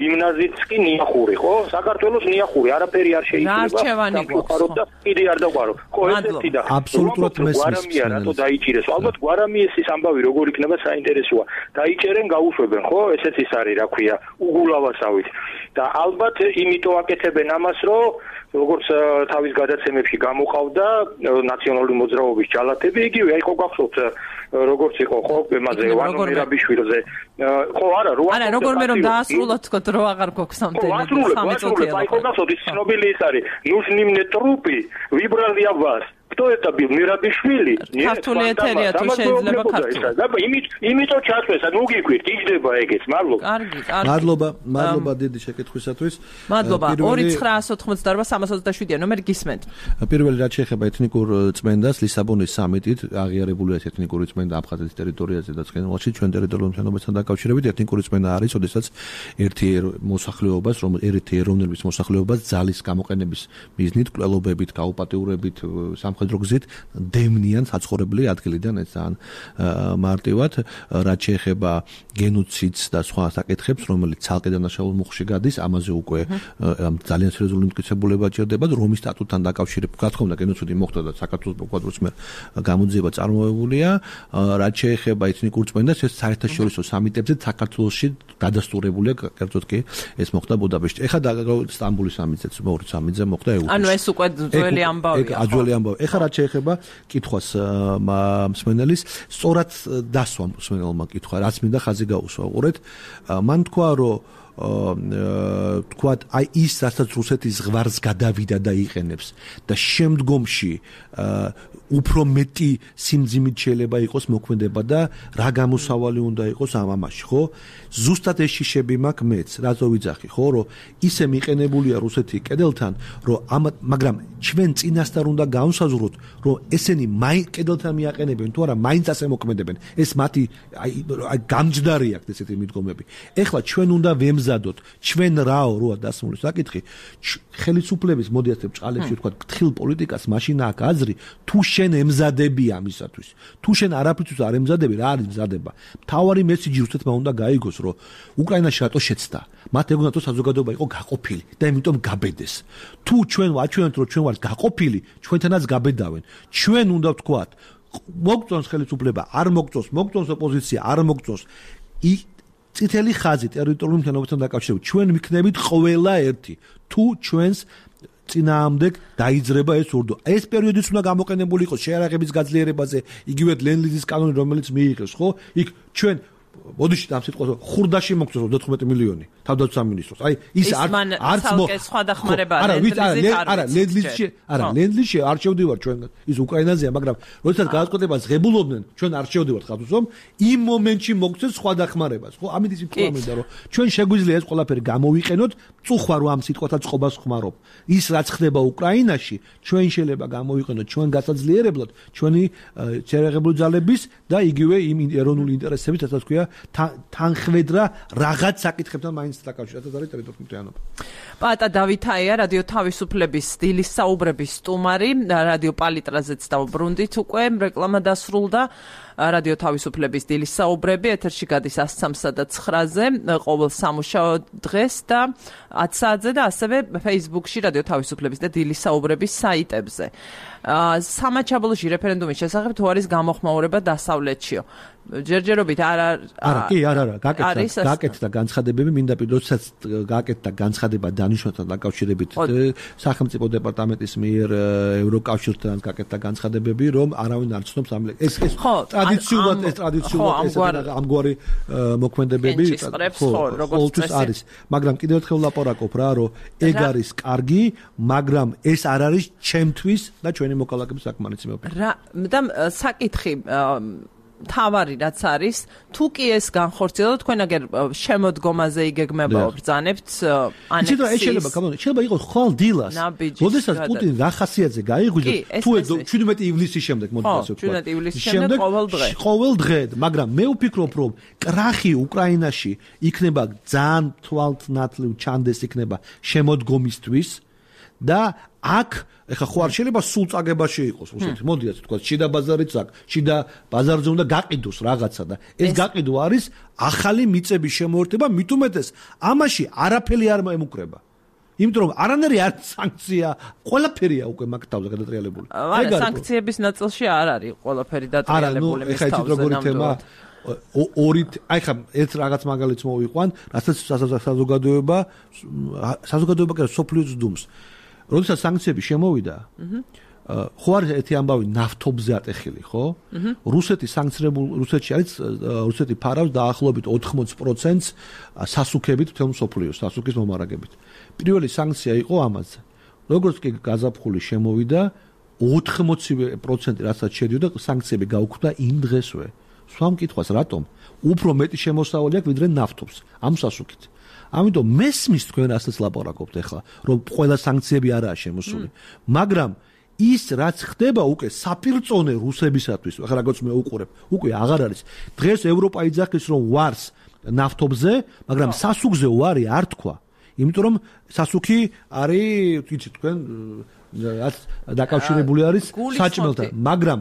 [SPEAKER 3] გიმნაზიიც კი ნიახური, ხო? საქართველოს ნიახური, არაფერი არ შეიძლება.
[SPEAKER 1] არჩევანი
[SPEAKER 3] და კიდე არ დაყარო. ხო, ესეთი და
[SPEAKER 2] აბსოლუტურად მესმის.
[SPEAKER 3] რატო დაიჭირეს? ალბათ გვარამიესის ამბავი როგორ იქნება საინტერესოა. დაიჭერენ, გაუშვებენ, ხო? ესეც ის არის, რა ქვია, უგულავასავით. და ალბათ იმიტომ აკეთებენ ამას, რომ როგორც თავის გადაცემებში გამოყავდა ნაციონალური მოძრაობის ჯალათები, იგივე აი ხო გახსოვთ როგორც იყო ხო მაზე ვანო მერაბიშვილზე ხო არა
[SPEAKER 1] როგორმე რომ დაასრულოთ თქო დრო აღარ გვაქვს ამდენი 3 წუთია
[SPEAKER 3] აი ხო გახსოვთ ის ცნობილი ის არის ნუშნიმნე ტრუპი ვიბრალი აბას кто это был Мирабишвили?
[SPEAKER 1] ქართული ეთერია თუ შეიძლება ქართული.
[SPEAKER 3] იმიტომ ჩაწვეს, ანუ გიქვირთ, იჯდება ეგეც, მადლობა.
[SPEAKER 1] კარგი.
[SPEAKER 2] მადლობა დიდი შეკითხვისათვის.
[SPEAKER 1] მადლობა. 2928-327 ნომერი გისმენთ.
[SPEAKER 2] პირველი რაც შეეხება ეთნიკურ წმენდას, ლისაბონის სამიტით აღიარებულია ეს ეთნიკური წმენდა აფხაზეთის ტერიტორიაზე და ცხენვალში ჩვენ ტერიტორიულ მშენებლობასთან დაკავშირებით ეთნიკური წმენდა არის, ოდესაც ერთი მოსახლეობას, ერთი ეროვნების მოსახლეობას ძალის გამოყენების მიზნით, კვლელობებით, გაუპატიურებით სამხედრო გზით დევნიან საცხოვრებელი ადგილიდან ეს ძალიან მარტივად რაც შეეხება გენოციდს და სხვა საკითხებს რომელიც ცალკე დანაშაულ მუხში გადის ამაზე უკვე ძალიან სერიოზული მტკიცებულება ჭირდება რომის სტატუტთან დაკავშირებით რა თქმა უნდა გენოციდი მოხდა და საქართველოს პროკურორის მიერ გამოძიება წარმოებულია რაც შეეხება ეთნიკურ წმენდას ეს საერთაშორისო სამიტებზე საქართველოში გადასტურებულია კერძოდ კი ეს მოხდა ბუდაპეშტში ეხლა სტამბოლის სამიტზეც მეორე სამიტზე მოხდა ეუში
[SPEAKER 1] ანუ ეს უკვე ძველი ამბავია
[SPEAKER 2] ძველი ამბავი ეხლა რაც შეეხება კითხვას მსმენელის სწორად დასვა მსმენელმა კითხვა რაც მინდა ხაზი გაუსვა უყურეთ მან თქვა რომ თქვათ აი ის რასაც რუსეთის ზღვარს გადავიდა და იყენებს და შემდგომში უფრო მეტი სიმძიმით შეიძლება იყოს მოქმედება და რა გამოსავალი უნდა იყოს ამაში ხო ზუსტად ეს შიშები მაქვს მეც რატო ვიძახი ხო რომ ისე მიყენებულია რუსეთი კედელთან რომ მაგრამ ჩვენ წინასწარ უნდა განსაზღვროთ რომ ესენი კედელთან მიაყენებენ თუ არა მაინც ასე მოქმედებენ ეს მათი აი გამჯდარი აქვს ესეთი მიდგომები ეხლა ჩვენ უნდა ვემზადოთ ჩვენ რაო როა დასმული საკითხი ხელისუფლების მოდი ასე ბჭყალებში ვთქვა თხილ პოლიტიკას მაშინ აქვს აზრი თუ შენ ემზადები ამისათვის თუ შენ არაფრისთვის არ ემზადები რა არის მზადება მთავარი მესიჯი რუსეთმა უნდა გაიგოს რომ უკრაინაში რატო შეცდა მათ ეგონათ რომ საზოგადოება იყო გაყოფილი და იმიტომ გაბედეს თუ ჩვენ ვაჩვენებთ რომ ჩვენ ვართ გაყოფილი ჩვენთანაც გაბედავენ ჩვენ უნდა ვთქვათ მოგწონს ხელისუფლება არ მოგწონს მოგწონს ოპოზიცია არ მოგწონს წითელი ხაზი ტერიტორიული მდგომარეობასთან დაკავშირებით ჩვენ ვიქნებით ყველა ერთი თუ ჩვენს წინააღმდეგ დაიძრება ეს ურდო ეს პერიოდიც უნდა გამოყენებული იყოს შეარაღების გაძლიერებაზე იგივე ლენლიზის კანონი რომელიც მიიღეს ხო იქ ჩვენ მოდიში ამ სიტყვაზე ხურდაში მოგწონს 34 მილიონი თავდაცვის სამინისტროს აი ის არც
[SPEAKER 1] სხვა დახმარება
[SPEAKER 2] ლენლიზში არ შევდივარ ჩვენ ის უკრაინაზეა მაგრამ როდესაც გადაწყვეტებას ღებულობდნენ ჩვენ არ შევდივართ ხათუსომ იმ მომენტში მოგწეს სხვა დახმარებას ხო ამით ის იმპლემენტა რომ ჩვენ შეგვიძლია ეს ყველაფერი გამოვიყენოთ წუხვა რომ ამ სიტყვათა წყობას ხმარობ ის რაც ხდება უკრაინაში ჩვენ შეიძლება გამოვიყენოთ ჩვენ გასაძლიერებლად ჩვენი შეერაღებული ძალების და იგივე იმ ეროვნული ინტერესებით რასაც ქვია თანხმედრა რაღაც საკითხებთან მაინც დაკავშირებით არის ტერიტორიული მთლიანობა.
[SPEAKER 1] პატა დავითაია რადიო თავისუფლების დილის საუბრების სტუმარი, რადიო პალიტრაზეც დავბრუნდით უკვე რეკლამა დასრულდა. რადიო თავისუფლების დილის საუბრები ეთერში გადის 103-სა და 9-ზე ყოველ სამუშაო დღეს და 10 საათზე და ასევე Facebook-ში რადიო თავისუფლების და დილის საუბრების საიტებზე. სამაჩაბლოში რეფერენდუმის შესახებ თუ არის გამოხმაურება დასავლეთშიო. ჯერჯერობით არა გაკეთდა განცხადებები მინდა როდესაც გაკეთდა განცხადება დანიშნულთან დაკავშირებით სახელმწიფო დეპარტამენტის მიერ ევროკავშირთან გაკეთდა განცხადებები რომ არავინ არ ცნობს ამ ეს ტრადიციულად ამგვარი მოქმედებები ყოველთვის არის მაგრამ კიდევ ერთხელ ვლაპარაკობ რა რომ ეგ არის კარგი მაგრამ ეს არ არის ჩემთვის და ჩვენი მოქალაქეების საკმარისმეობი და საკითხი თავარი რაც არის თუ კი ეს განხორციელოთ თქვენ აგერ შემოდგომაზე იგეგმება ბრძანებთ ანექსიის
[SPEAKER 2] შეიძლება იყოს ხვალ დილას როდესაც პუტინი რა ხასიათზე გაიღვიძა თუ 17 ივლისის შემდეგ მოდი ასე ვთქვა
[SPEAKER 1] 17 ივლისის შემდეგ
[SPEAKER 2] ყოველ დღე მაგრამ მე ვფიქრობ რომ კრახი უკრაინაში იქნება ძალიან თვალთნათლივ ჩანდეს იქნება შემოდგომისთვის და აქ ეხა ხო არ შეიძლება სულ წაგებაში იყოს რუსეთი. მოდი ასე თქვა, შიდა ბაზარიც აქ, შიდა ბაზარზე უნდა გაყიდოს რაღაცა და ეს გაყიდვა არის ახალი მიწების შემოერთება, მით უმეტეს ამაში არაფერი არ ემუქრება. იმიტომ რომ არანაირი არ სანქცია, ყველაფერია უკვე მაგ თავზე გადატრიალებული.
[SPEAKER 1] არა, სანქციების ნაწილში არ არის ყველაფერი დატრიალებული.
[SPEAKER 2] არა, ნუ ეხა იცით როგორი თემა ორი აი ხა ერთ რაღაც მაგალითს მოვიყვან, რასაც საზოგადოება კი სოფლიოს დუმს. როდესაც სანქციები შემოვიდა, ხო არის ერთი ამბავი ნავთობზე ატეხილი, ხო? რუსეთი რუსეთში არის რუსეთი ფარავს დაახლოებით 80%-ს სასუქებით მთელ მსოფლიოს, სასუქის მომარაგებით. პირველი სანქცია იყო ამაზე. როგორც კი გაზაფხული შემოვიდა, 80% რასაც შედიოდა სანქციები გაუქმდა იმ დღესვე. სხვა მკითხვას რატომ? უფრო მეტი შემოსავალი აქვს ვიდრე ნავთობს ამ სასუქით. ამიტომ მესმის თქვენ რასაც ლაპარაკობთ ახლა, რომ ყველა სანქციები არაა შემოსული. მაგრამ ის რაც ხდება უკვე საპირწონე რუსებისათვის, ახლა როგორც მე უყურებ, უკვე აღარ არის. დღეს ევროპა იძახის რომ ვარს ნავთობზე, მაგრამ სასუქზე ვარი არ თქვა. იმიტომ რომ სასუქი არის, იცით თქვენ, რაც დაკავშირებული არის საჭმელთან, მაგრამ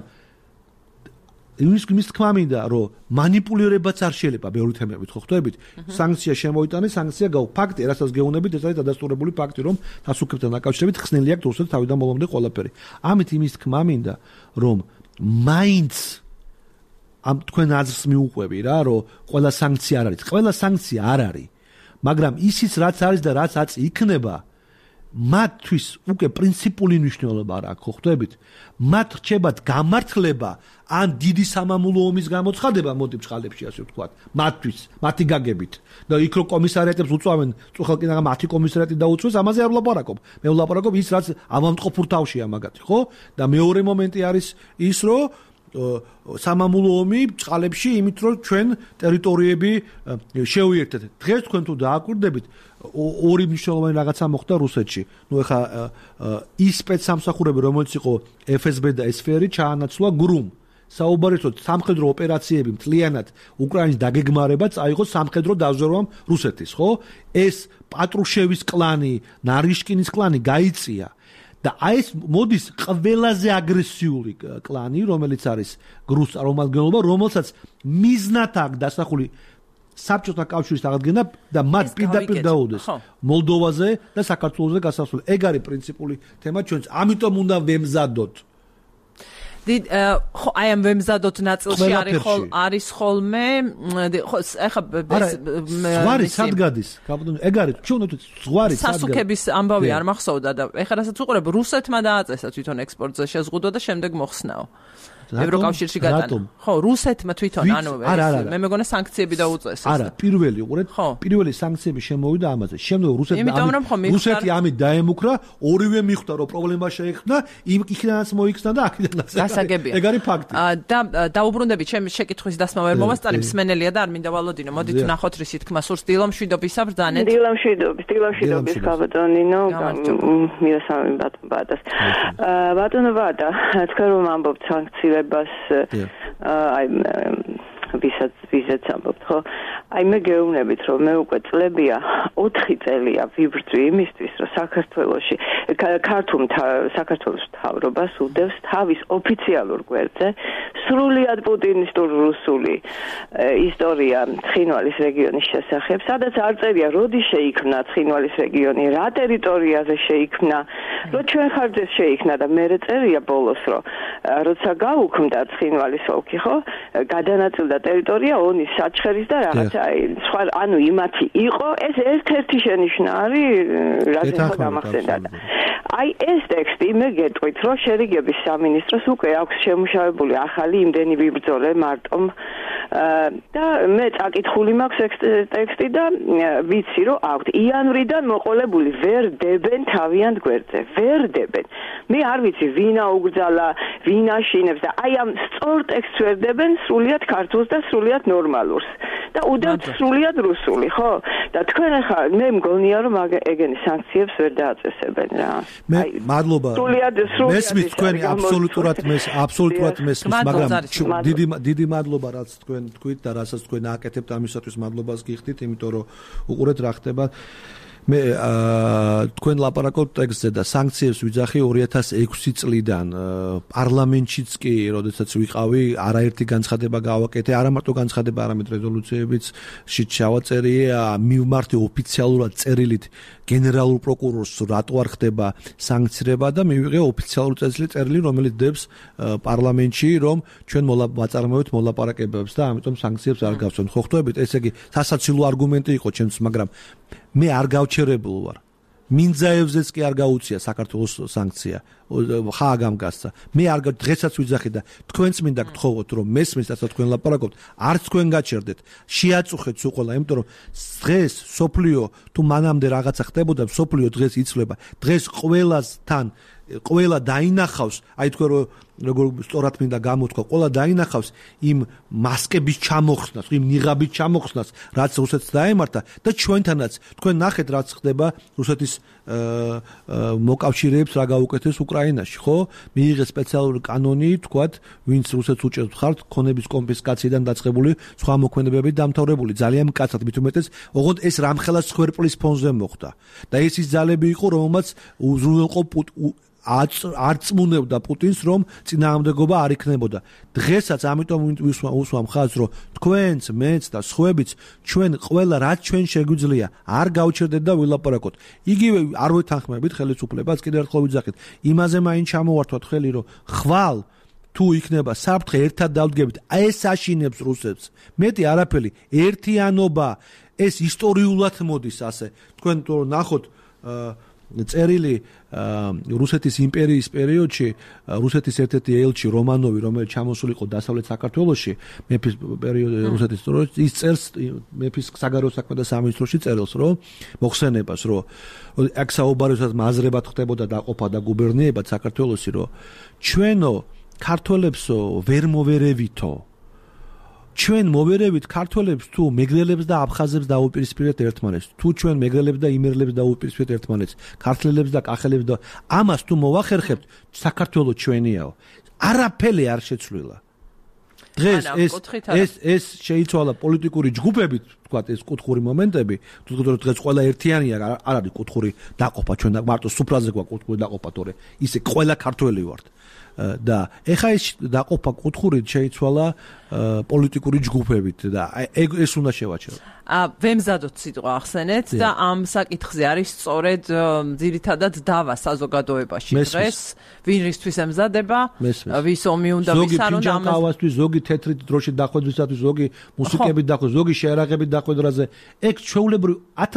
[SPEAKER 2] იმის თქმა მინდა, რომ манипуლირებაც არ შეიძლება ბევრი თემებით, ხო ხვდებით? სანქცია შემოიტანეს, სანქცია ფაქტი, რასაც გეუბნებით, ეს არის დადასტურებული ფაქტი, რომ სასუქებთან დაკავშირებით ხსნელი აქვს რუსეთს თავიდან ბოლომდე ყველაფერი. ამით იმის თქმა მინდა, რომ მაინც ამ თქვენ აზრს მიუყვები რა, რომ ყველა სანქცია არ არის. ყველა სანქცია არ არის. მაგრამ ისიც რაც არის და რაც აწ იქნება, მათთვის უკვე პრინციპული მნიშვნელობა არ აქვს, ხო ხვდებით? მათ რჩებათ გამართლება ან დიდი სამამულო ომის გამოცხადება მოდი ბჭყალებში ასე ვთქვათ, მათთვის, მათი გაგებით. და იქ რო კომისარიატებს უწვავენ, წუხალკინაღა 10 კომისარიატი დაუწვეს, ამაზე არ ვლაპარაკობ. მე ვლაპარაკობ ის რაც ავადმყოფურ თავშია მაგათი, ხო? და მეორე მომენტი არის ის, რომ სამამულო ომი ბჭყალებში იმით რომ ჩვენ ტერიტორიები შევიერთეთ. დღეს თქვენ თუ დააკვირდებით, ორი მნიშვნელოვანი რაღაცა მოხდა რუსეთში. ნუ ეხა ის სპეცსამსახურები, რომელიც იყო FSB და SFR-ი ჩაანაცვლა GRUM. საუბარისო სამხედრო ოპერაციები მთლიანად უკრაინის დაგეგმარება წაიღო სამხედრო დაზვერვამ რუსეთის, ხო? ეს პატრუშევის კლანი, ნარიშკინის კლანი გაიწია. და აი ეს მოდის ყველაზე აგრესიული კლანი, რომელიც არის GRUS წარმომადგენლობა, რომელსაც მიზნად აქვს დასახული საბჭოთა კავშირის აღდგენა და მათ პირდაპირ დაუდეს მოლდოვაზე და საქართველოზე გასასვლელი. ეგ არის პრინციპული თემა ჩვენს. ამიტომ უნდა ვემზადოთ.
[SPEAKER 1] ხო, აი ამ ვემზადოთ ნაწილში არის ხოლმე, ხო, ეხა
[SPEAKER 2] ზღვარი სად გადის? ეგ არის, ჩვენ ვთქვით, ზღვარი სად გადის?
[SPEAKER 1] სასუქების ამბავი არ მახსოვდა და ეხა რასაც უყურებ, რუსეთმა დააწესა თვითონ ექსპორტზე შეზღუდვა და შემდეგ მოხსნაო. ევროკავშირში გატანა. ხო, რუსეთმა თვითონ, ანუ მე მეგონა სანქციები დაუწესეს.
[SPEAKER 2] არა, პირველი სანქციები შემოვიდა ამაზე. შემდეგ რუსეთი ამით დაემუქრა, ორივე მიხვდა, რომ პრობლემა შეექმნა, იქიდანაც მოიხსნა და აქიდანაც.
[SPEAKER 1] გასაგებია.
[SPEAKER 2] ეგ არის ფაქტი.
[SPEAKER 1] და დაუბრუნდებით ჩემი შეკითხვის დასმა ვერ მომასწარი, მსმენელია და არ მინდა ვალოდინო. მოდით ვნახოთ რისი თქმა სურს დილამშვიდობისა ბრძანეთ.
[SPEAKER 4] დილამშვიდობის გაბატონინო, მირასამი ბატონბადას. ბატონბადა, თქვენ რომ ამბობთ სანქციებს აი ვისაც ამბობთ, ხო? აი მე გეუბნებით, რომ მე უკვე წლებია 4 წელია ვიბრძვი იმისთვის, რომ საქართველოში საქართველოს მთავრობას უდევს თავის ოფიციალურ გვერდზე სრულიად პუტინისტურ რუსული ისტორია ცხინვალის რეგიონის შესახებ, სადაც არ წერია, როდის შეიქმნა ცხინვალის რეგიონი, რა ტერიტორიაზე შეიქმნა, რო ჩვენ ხარჯზე შეიქმნა და მე წერია ბოლოს, რომ როცა გაუქმდა ცხინვალის ოლქი, ხო? გადანაწილდა ტერიტორია ონის საჩხერის და რაღაცა სხვა ანუ იმათი იყო ეს ერთ-ერთი შენიშვნა არის რაზე გამახსენდა და აი ეს ტექსტი მე გეტყვით რომ შერიგების სამინისტროს უკვე აქვს შემუშავებული ახალი იმდენი ვიბრძოლე მარტომ და მე წაკითხული მაქვს ტექსტი და ვიცი რომ აქვთ იანვრიდან მოყოლებული ვერ დებენ თავიანთ გვერდზე ვერ დებენ მე არ ვიცი ვინა უგრძალა ვინა შინებს და აი ამ სწორ ტექსტს ვერ დებენ სრულიად ქართულს და სრულიად ნორმალურს და უდევთ სრულიად რუსული ხო და თქვენ ახლა მე მგონია რომ ეგენი სანქციებს ვერ დააწესებენ რა
[SPEAKER 2] მე მადლობა მესმის თქვენი აბსოლუტურად მესმის მაგრამ დიდი მადლობა რაც თქვენ თქვით და რასაც თქვენ აკეთებთ ამისათვის მადლობას გიხდით იმიტომ რომ უყურეთ რა ხდება მე თქვენ ლაპარაკობთ ტექსტზე და სანქციებს ვიძახი 2006 წლიდან პარლამენტშიც კი, როდესაც ვიყავი, არაერთი განცხადება გავაკეთე, არა მარტო განცხადება, არამედ რეზოლუციებიც შევაწერი, მივმართე ოფიციალურად წერილით გენერალურ პროკურორს, რატო არ ხდება სანქცირება და მივიღე ოფიციალური წერილი, რომელიც დებს პარლამენტში, რომ ჩვენ ვაწარმოებთ მოლაპარაკებებს და ამიტომ სანქციებს არ გავცემთ. ხო ხვდებით, ესე იგი სასაცილო არგუმენტი იყო ჩემთვის, მაგრამ მე არ გავჩერებულ ვარ. მინძაევზეც კი არ გაუწია საქართველოს სანქცია. ხააგამ გასცა. მე არ დღესაც ვიძახი და თქვენც მინდა გთხოვოთ, რომ მესმის რასაც თქვენ ლაპარაკობთ, არც თქვენ გაჩერდეთ. შეაწუხეთ სულ ყველა, იმიტომ რომ დღეს სოფლიო თუ მანამდე რაღაცა ხდებოდა, სოფლიო დღეს იცვლება. დღეს ყველა დაინახავს, აი თქვენ როგორ სწორად მინდა გამოთქვა, ყველა დაინახავს იმ მასკების ჩამოხსნას, იმ ნიღაბის ჩამოხსნას, რაც რუსეთს დაემართა და ჩვენთანაც თქვენ ნახეთ რაც ხდება რუსეთის მოკავშირეებს რა გაუკეთეს უკრაინაში, ხო? მიიღეს სპეციალური კანონი, თქვათ, ვინც რუსეთს უჭერთ ხართ, ქონების კონფისკაციიდან დაწყებული სხვა მოქმედებებით დამთავრებული, ძალიან მკაცრად, მით უმეტეს, ოღონდ ეს რამხელა სხერპლის ფონზე მოხდა. და ეს ის ძალები იყო, რომელმაც უზრუნველყო არწმუნებდა პუტინს, რომ წინააღმდეგობა არ იქნებოდა. დღესაც ამიტომ უსვამ ხაზს, რომ თქვენც, მეც და სხვაებიც ჩვენ ყველა რაც ჩვენ შეგვიძლია არ გავჩერდეთ და ვილაპარაკოთ. იგივე არ ვეთანხმებით ხელისუფლებას, კიდევ ერთხელ ვიძახით, იმაზე მაინც ჩამოვართვათ ხელი, რომ ხვალ თუ იქნება საფრთხე ერთად დავდგებით, ეს აშინებს რუსებს. მეტი არაფერი, ერთიანობა, ეს ისტორიულად მოდის ასე. თქვენ თუ ნახოთ წერილი რუსეთის იმპერიის პერიოდში, რუსეთის ერთ-ერთი ელჩი რომანოვი, რომელიც ჩამოსულიყო დასავლეთ საქართველოში, მეფის პერიოდში რუსეთის დროით, ის წერს მეფის საგარეო საქმეთა სამინისტროში წერილს, რომ მოხსენებას, რომ აქ საუბაროსაც მაზრებად ხდებოდა დაყოფა და გუბერნიებად საქართველოში, რომ ჩვენო ქართველებსო ვერ მოვერევითო. ჩვენ მოვერევით ქართველებს თუ მეგრელებს და აფხაზებს დაუპირისპირეთ ერთმანეთს, თუ ჩვენ მეგრელებს და იმერლებს დაუპირისპირეთ ერთმანეთს, ქართველებს და კახელებს და ამას თუ მოვახერხებთ, საქართველოს ჩვენიაო. არაფერი არ შეცვლილა. დღეს ეს შეიცვალა პოლიტიკური ჯგუფებით, თქვათ, ეს კუთხური მომენტები, თუ დღეს ყველა ერთიანია, არ არის კუთხური დაყოფა, ჩვენ მარტო სუფრაზე გვაქვს კუთხური დაყოფა, თორე ისე ყველა ქართველი ვართ. და ეხა ეს დაყოფა კუთხურით შეიცვალა პოლიტიკური ჯგუფებით და ეს უნდა შევაჩერო.
[SPEAKER 1] ვემზადოთ სიტყვა ახსენეთ და ამ საკითხზე არის სწორედ ძირითადად დავა საზოგადოებაში დღეს, ვინ რისთვის ემზადება, ვის ომი უნდა ვის არ უნდა
[SPEAKER 2] ამას. ზოგი ფინჯანკავასთვის, ზოგი თეთრი დროშით დახვედრისათვის, ზოგი მუსიკებით დახვედრა, ზოგი შეარაღებით დახვედრაზე. ეგ ჩვეულებრივ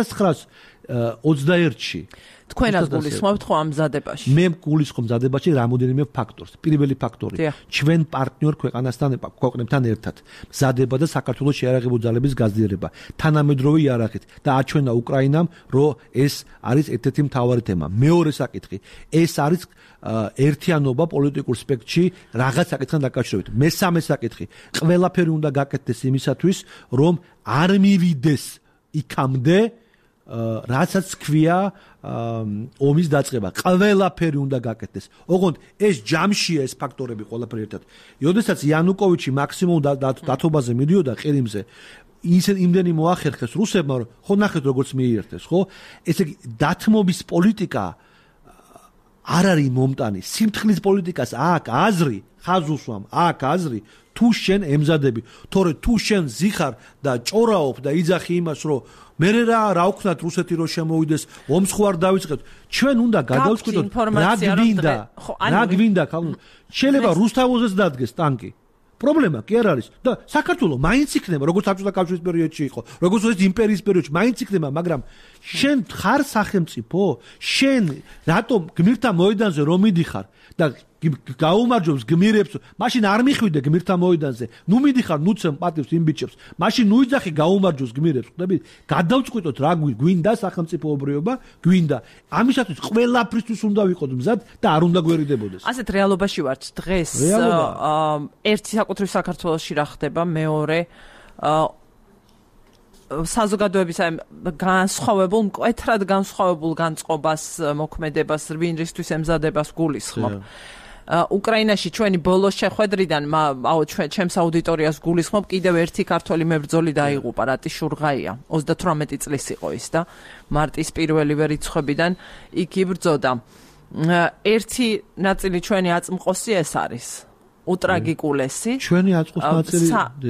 [SPEAKER 2] 1921-ში
[SPEAKER 1] თქვენაც გულისხმობთ ხო ამ მზადებაში?
[SPEAKER 2] მე გულისხმობ მზადებაში რამოდენიმე ფაქტორს. პირველი ფაქტორი, ჩვენ პარტნიორ ქვეყნებთან ერთად მზადება და საქართველოს შეიარაღებული ძალების გაზიარება, თანამედროვე იარაღით და აჩვენა უკრაინამ, რომ ეს არის ერთ-ერთი მთავარი თემა. მეორე საკითხი, ეს არის ერთიანობა პოლიტიკურ სპექტრში რაღაც საკითხთან დაკავშირებით. მესამე საკითხი, ყველაფერი უნდა გაკეთდეს იმისათვის, რომ არ მივიდეს იქამდე რასაც ქვია ომის დაწყება. ყველაფერი უნდა გაკეთდეს. ოღონდ ეს ჯამშია ეს ფაქტორები ყველაფერი ერთად. როდესაც იანუკოვიჩი მაქსიმუმ დათობაზე მიდიოდა ყირიმზე, იმდენი მოახერხეს რუსებმა, რომ ხო ნახეთ როგორც მიიერთეს, ხო? ესე იგი დათმობის პოლიტიკა არ არის მომტანი. სიმთხრის პოლიტიკას აქ აზრი, ხაზუსვამ, აქ აზრი თუ შენ ემზადები. თორე თუ შენ ზიხარ და ჭორაობ და იძახი იმას, რომ მე რა ვქნათ რუსეთი რომ შემოვიდეს, ომს ხო არ დავიწყებთ. ჩვენ უნდა გადავწყვიტოთ რა გვინდა, შეიძლება რუსთავოზეც დადგეს ტანკი. პრობლემა კი არ არის და საქართველოს მაინც იქნება, როგორც საბჭოთა კავშირის პერიოდში იყო, როგორც ეს იმპერიის პერიოდში მაინც იქნება, მაგრამ შენ ხარ სახელმწიფო, შენ რატომ გმირთა მოედანზე რომ მიდიხარ და გაუმარჯვებს გმირებს, მაშინ არ მიხვიდე გმირთა მოედანზე, ნუ მიდიხარ, ნუ ცემ პატივს იმ ბიჭებს, მაშინ ნუ იძახი გაუმარჯვოს გმირებს, ხდები? გადავწყვიტოთ რა გვინდა სახელმწიფოებრიობა, გვინდა. ამისათვის ყველაფრისთვის უნდა ვიყოთ მზად და არ უნდა გვერიდებოდეს.
[SPEAKER 1] ასეთ რეალობაში ვართ დღეს. ერთი საკუთრივ საქართველოში რა ხდება, მეორე საზოგადოების განსხვავებულ, მკვეთრად განსხვავებულ განწყობას, მოქმედებას, ვინ რისთვის ემზადებას გულისხმობ. უკრაინაში ჩვენი ბოლოს შეხვედრიდან ჩემს აუდიტორიას გულისხმობ კიდევ ერთი ქართველი მებრძოლი დაიღუპა რატი შურღაია 38 წლის იყო ის და მარტის პირველივე რიცხვებიდან იქ იბრძოდა ერთი ნაწილი ჩვენი აწმყოსი ეს არის უტრაგიკულესი
[SPEAKER 2] ჩვენი აწმყოს ნაწილი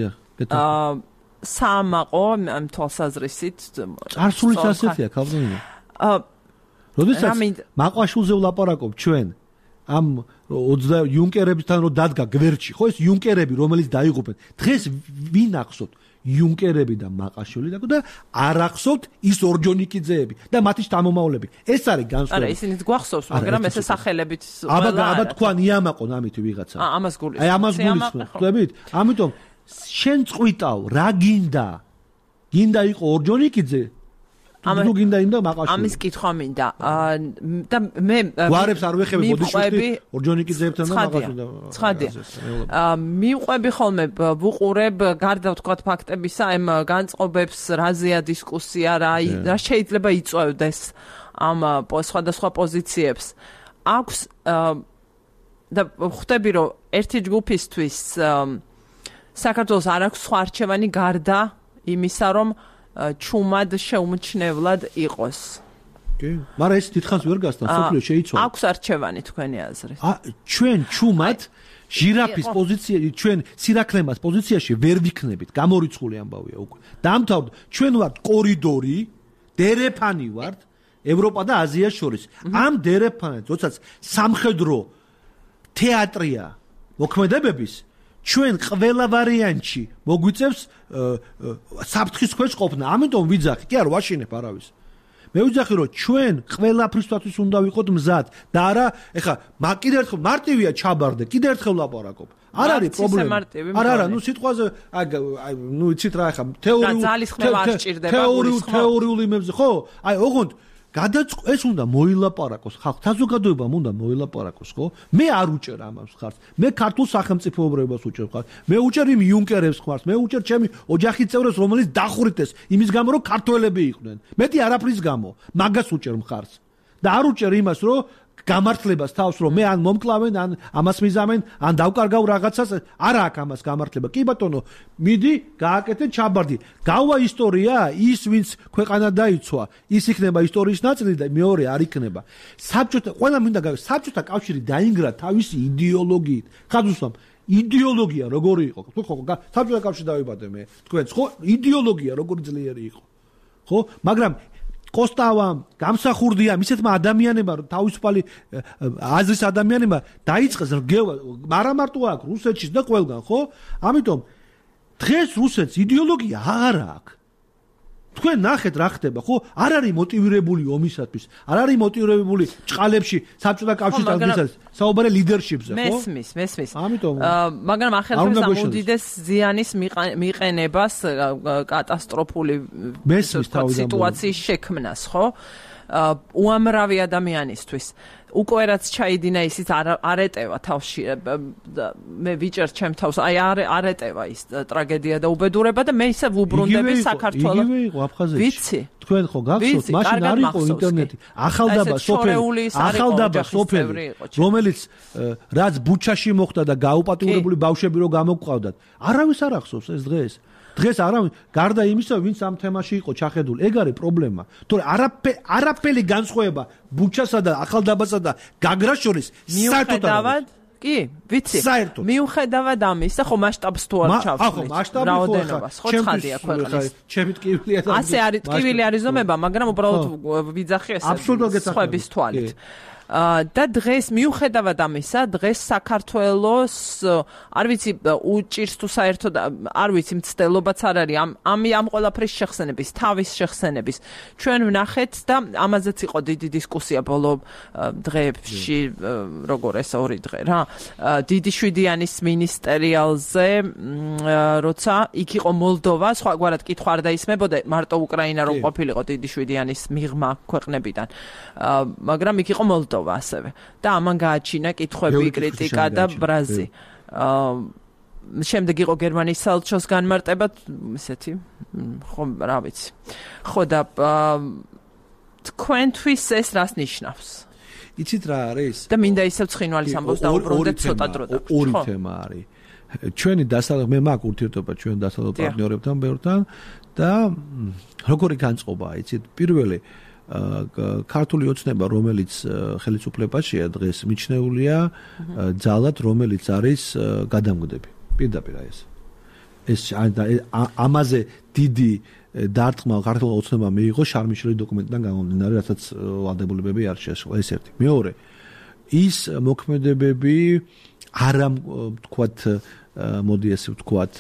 [SPEAKER 1] საამაყო ამ თვალსაზრისით
[SPEAKER 2] წარსულის ასეთია ქალბატონო როდესაც მაყვაშულზე ვლაპარაკობ ჩვენ ამ 20 იუნკერებთან რო დადგა გვერდში ხო ეს იუნკერები რომელიც დაიღუპენ დღეს ვინ ახსოვთ იუნკერები და მაყაშვილი და არ ახსოვთ ის ორჯონიკიძეები და მათი შთამომავლები ეს არის განსხვავება
[SPEAKER 1] არა ისინიც გვახსოვს მაგრამ ესე სახელებით
[SPEAKER 2] აბა თქვა იამაყონ ამით ვიღაცა
[SPEAKER 1] ამას გულისხმობ
[SPEAKER 2] აი ამას გულისხმობ ხვდებით ამიტომ შენ წყვიტავ რა გინდა იყო ორჯონიკიძე ანუ გინდა იმ და მაყაშვილი
[SPEAKER 1] ამის კითხვა მინდა და მე
[SPEAKER 2] გვარებს არ ვეხები ბოდიშვილი ორჯონიკიძეებთან და მაყაშვილთან
[SPEAKER 1] ცხადია მივყვები ხოლმე ვუყურებ გარდა ვთქვათ ფაქტებისა ამ განწყობებს რაზეა დისკუსია რა შეიძლება იწვევდეს ამ სხვადასხვა პოზიციებს აქვს და ხვდები რომ ერთი ჯგუფისთვის საქართველოს არ აქვს სხვა არჩევანი გარდა იმისა რომ ჩუმად შეუმჩნევლად იყოს.
[SPEAKER 2] კი, მაგრამ ეს დიდხანს ვერ გასთან, სოფლიო შეიცვალა.
[SPEAKER 1] აქვს არჩევანი თქვენი აზრით.
[SPEAKER 2] ჩვენ ჩუმად ჟირაფის პოზიცია, ჩვენ სირაქლემას პოზიციაში ვერ ვიქნებით, გამორიცხული ამბავია უკვე. დამთავრდა, ჩვენ ვართ კორიდორი, დერეფანი ვართ ევროპა და აზიას შორის. ამ დერეფანად, როდესაც სამხედრო თეატრია მოქმედებების ჩვენ ყველა ვარიანტში მოგვიწევს საფრთხის ქვეშ ყოფნა. ამიტომ ვიძახი, კი არა, ვაშინებ არავის. მე ვიძახი, რომ ჩვენ ყველაფრისთვის უნდა ვიყოთ მზად და არა, ეხა კიდე ერთხელ მარტივია ჩაბარდე, კიდე ერთხელ ლაპარაკობ. არ არის პრობლემა. არა, ნუ სიტყვაზე, ნუ იცით რა, ეხა თეორიული იმებზე, ხო? აი, ოღონდ ეს უნდა მოილაპარაკოს ხალხ საზოგადოებამ უნდა მოილაპარაკოს ხო მე არ უჭერ ამას ხარს მე ქართულ სახელმწიფოებრებას უჭერ ხარ მე უჭერ იმ იუნკერებს ხარს მე უჭერ ჩემი ოჯახის წევრებს რომელიც დახვრიტეს იმის გამო რომ ქართველები იყვნენ მეტი არაფრის გამო მაგას უჭერ მხარს და არ უჭერ იმას რომ გამართლებას თავს რომ მე ან მომკლავენ ან ამას მიზამენ ან დავკარგავ რაღაცას არა აქვს ამას გამართლება კი ბატონო მიდი გააკეთე ჩაბარდი გავა ისტორია ის ვინც ქვეყანა დაიცვა ის იქნება ისტორიის ნაწილი და მეორე არ იქნება საბჭოთა ყველა მინდა საბჭოთა კავშირი დაინგრა თავისი იდეოლოგიით ხაზუსამ იდეოლოგია როგორი იყო თუ ხო საბჭოთა კავშირში დავიბადე მე თქვენს ხო იდეოლოგია როგორი ძლიერი იყო ხო მაგრამ კოსტავამ გამსახურდია ისეთმა ადამიანებმა თავისუფალი აზრის ადამიანებმა დაიწყეს რგევა არა მარტო აქ რუსეთში და ყველგან ხო ამიტომ დღეს რუსეთს იდეოლოგია აღარ აქვს თქვენ ნახეთ რა ხდება ხო არ არის მოტივირებული ომისათვის არ არის მოტივირებული ჭყალებში საბჭოთა კავშირის ადგილას საუბარი ლიდერშიპზე ხო
[SPEAKER 1] მესმის
[SPEAKER 2] ამიტომ
[SPEAKER 1] მაგრამ ახერხებს ამ უდიდეს ზიანის მიყენებას კატასტროფული სიტუაციის შექმნას ხო უამრავი ადამიანისთვის უკვე რაც ჩაიდინა ისიც არ ეტევა თავში მე ვიჭერ ჩემ თავს აი არ ეტევა ის ტრაგედია და უბედურება და მე ისე ვუბრუნდები საქართველოს
[SPEAKER 2] იგივე იყო აფხაზეთში ვიცი თქვენ ხო გახსოვთ მაშინ არ იყო ინტერნეტი ახალდაბა სოფელი რომელიც რაც ბუჩაში მოხდა და გაუპატიურებული ბავშვები რო გამოგვყავდათ არავის არ ახსოვს ეს დღეს არავინ გარდა იმისა ვინც ამ თემაში იყო ჩახედული ეგ არის პრობლემა თორე არაფერი განსხვავება ბუჩასა და ახალდაბასა და გაგრას შორის
[SPEAKER 1] მიუხედავად კი ვიცი მიუხედავად ამისა ხო მასშტაბს თუ არ ჩავშლით რაოდენობას ხო ცხადია ქვეყნის
[SPEAKER 2] ჩემი ტკივილი
[SPEAKER 1] ასე არის ტკივილი არის ზომება მაგრამ უბრალოდ ვიძახი ეს სხვების თვალით და დღეს მიუხედავად ამისა დღეს საქართველოს არ ვიცი უჭირს თუ საერთოდ არ ვიცი მცდელობაც არ არის ამ ყველაფრის შეხსენების თავის შეხსენების ჩვენ ვნახეთ და ამაზეც იყო დიდი დისკუსია ბოლო დღეებში როგორ ეს ორი დღე რა დიდი შვიდიანის მინისტერიალზე როცა იქ იყო მოლდოვა სხვაგვარად კითხვა არ დაისმებოდა მარტო უკრაინა რომ ყოფილიყო დიდი შვიდიანის მიღმა ქვეყნებიდან მაგრამ იქ იყო მოლდოვა ასევე და ამან გააჩინა კითხვები, კრიტიკა და ბრაზი. შემდეგ იყო გერმანიის საელჩოს განმარტება, ისეთი, ხო, რა ვიცი. ხო და თქვენთვის ეს რას ნიშნავს?
[SPEAKER 2] იცით რა არის?
[SPEAKER 1] და მინდა ისევ ცხინვალის ამბავს დაუბრუნდეთ ცოტა დრო დაგვჭირდა.
[SPEAKER 2] ორი თემა არის. ჩვენი დასავლეთ მე მაქვს ურთიერთობა ჩვენ დასავლეთ პარტნიორებთან ბევრთან და როგორი განწყობა იცით? პირველი ქართული ოცნება, რომელიც ხელისუფლებაშია დღეს მიჩნეულია ძალად, რომელიც არის გადამგდები. პირდაპირ ეს ამაზე დიდი დარტყმა ქართულ ოცნებამ მიიღო შარმიშელის დოკუმენტიდან გამომდინარე, რასაც ვალდებულებები არ შეასრულა. ეს ერთი. მეორე, ის მოქმედებები არა ვთქვათ, მოდი ასე ვთქვათ,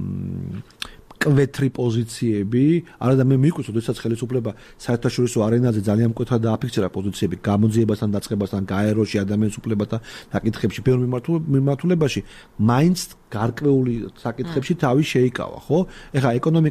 [SPEAKER 2] კვეთრი პოზიციები, არადა მე მიყვარს, როდესაც ხელისუფლება საერთაშორისო არენაზე ძალიან მკვეთრად დააფიქსირა პოზიციები გამოძიებასთან, დაწყებასთან, გაეროში, ადამიანის უფლებათა საკითხებში, ბევრ მიმართულებაში, მაინც გარკვეული საკითხებში თავი შეიკავა, ხო? ეხლა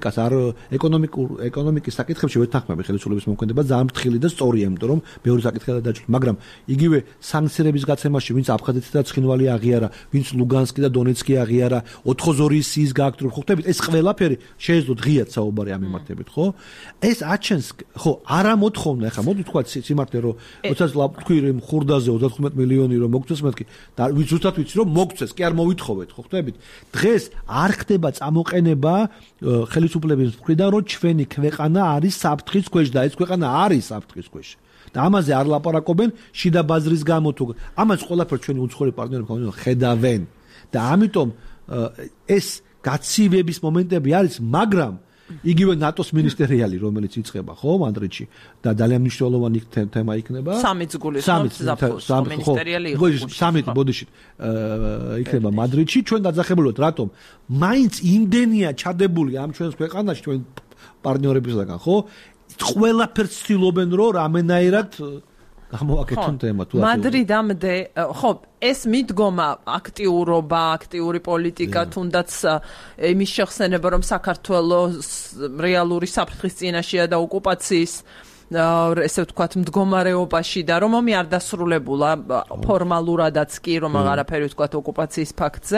[SPEAKER 2] ეკონომიკის საკითხებში ვეთანხმები ხელისუფლების მოქმედება ძალიან ფრთხილი და სწორია, იმიტომ რომ ბევრი საკითხია დაჭრილი, მაგრამ იგივე სანქციების გაცემაში, ვინც აფხაზეთი და ცხინვალი აღიარა, ვინც ლუგანსკი და დონეცკი აღიარა, 82-ის სიის გააქტრო, ხო ხტებით, ეს ყველაფერი შეეძლო დღიად საუბარი ამ მიმართებით, ხო? ეს აჩენს, ხო, არა მოთხოვნა, ეხლა მოდი თქვა სიმართლე, რომ როდესაც თქვი რომ ხურდაზე 35 მილიონი რომ მოგწეს მეთქი, და ზუსტად ვიცი რომ მოგწეს, კი არ მოვითხოვეთ, ხო ხტებით? დღეს არ ხდება წამოყენება ხელისუფლების მხრიდან, რომ ჩვენი ქვეყანა არის საფრთხის ქვეშ და ეს ქვეყანა არის საფრთხის ქვეშ. და ამაზე არ ლაპარაკობენ შიდა ბაზრის გამო თუ ამას ყველაფერს ჩვენი უცხოელი პარტნიორები ხედავენ. და ამიტომ ეს გაცივების მომენტები არის, მაგრამ იგივე ნატოს მინისტერიალი, რომელიც იწყება, ხო, მადრიდში და ძალიან მნიშვნელოვანი თემა იქნება.
[SPEAKER 1] სამიც გულის მინისტერიალი იყო.
[SPEAKER 2] სამით ბოდიში იქნება მადრიდში, ჩვენ დაძახებულოთ, რატომ? მაინც იმდენია ჩადებული ამ ჩვენს ქვეყანაში, ჩვენ პარტნიორებისგან, ხო? ყველაფერს ცდილობენ, რომ რამენაირად გამოაკეთონ თემა თუ
[SPEAKER 1] მადრიდამდე ხო ეს მიდგომა აქტიურობა, აქტიური პოლიტიკა თუნდაც იმის შეხსენება რომ საქართველოს რეალური საფრთხის წინაშეა და ოკუპაციის ესე ვთქვათ მდგომარეობაში და რომ ომი არ დასრულებულა ფორმალურადაც კი რომ აღარაფერი ვთქვათ ოკუპაციის ფაქტზე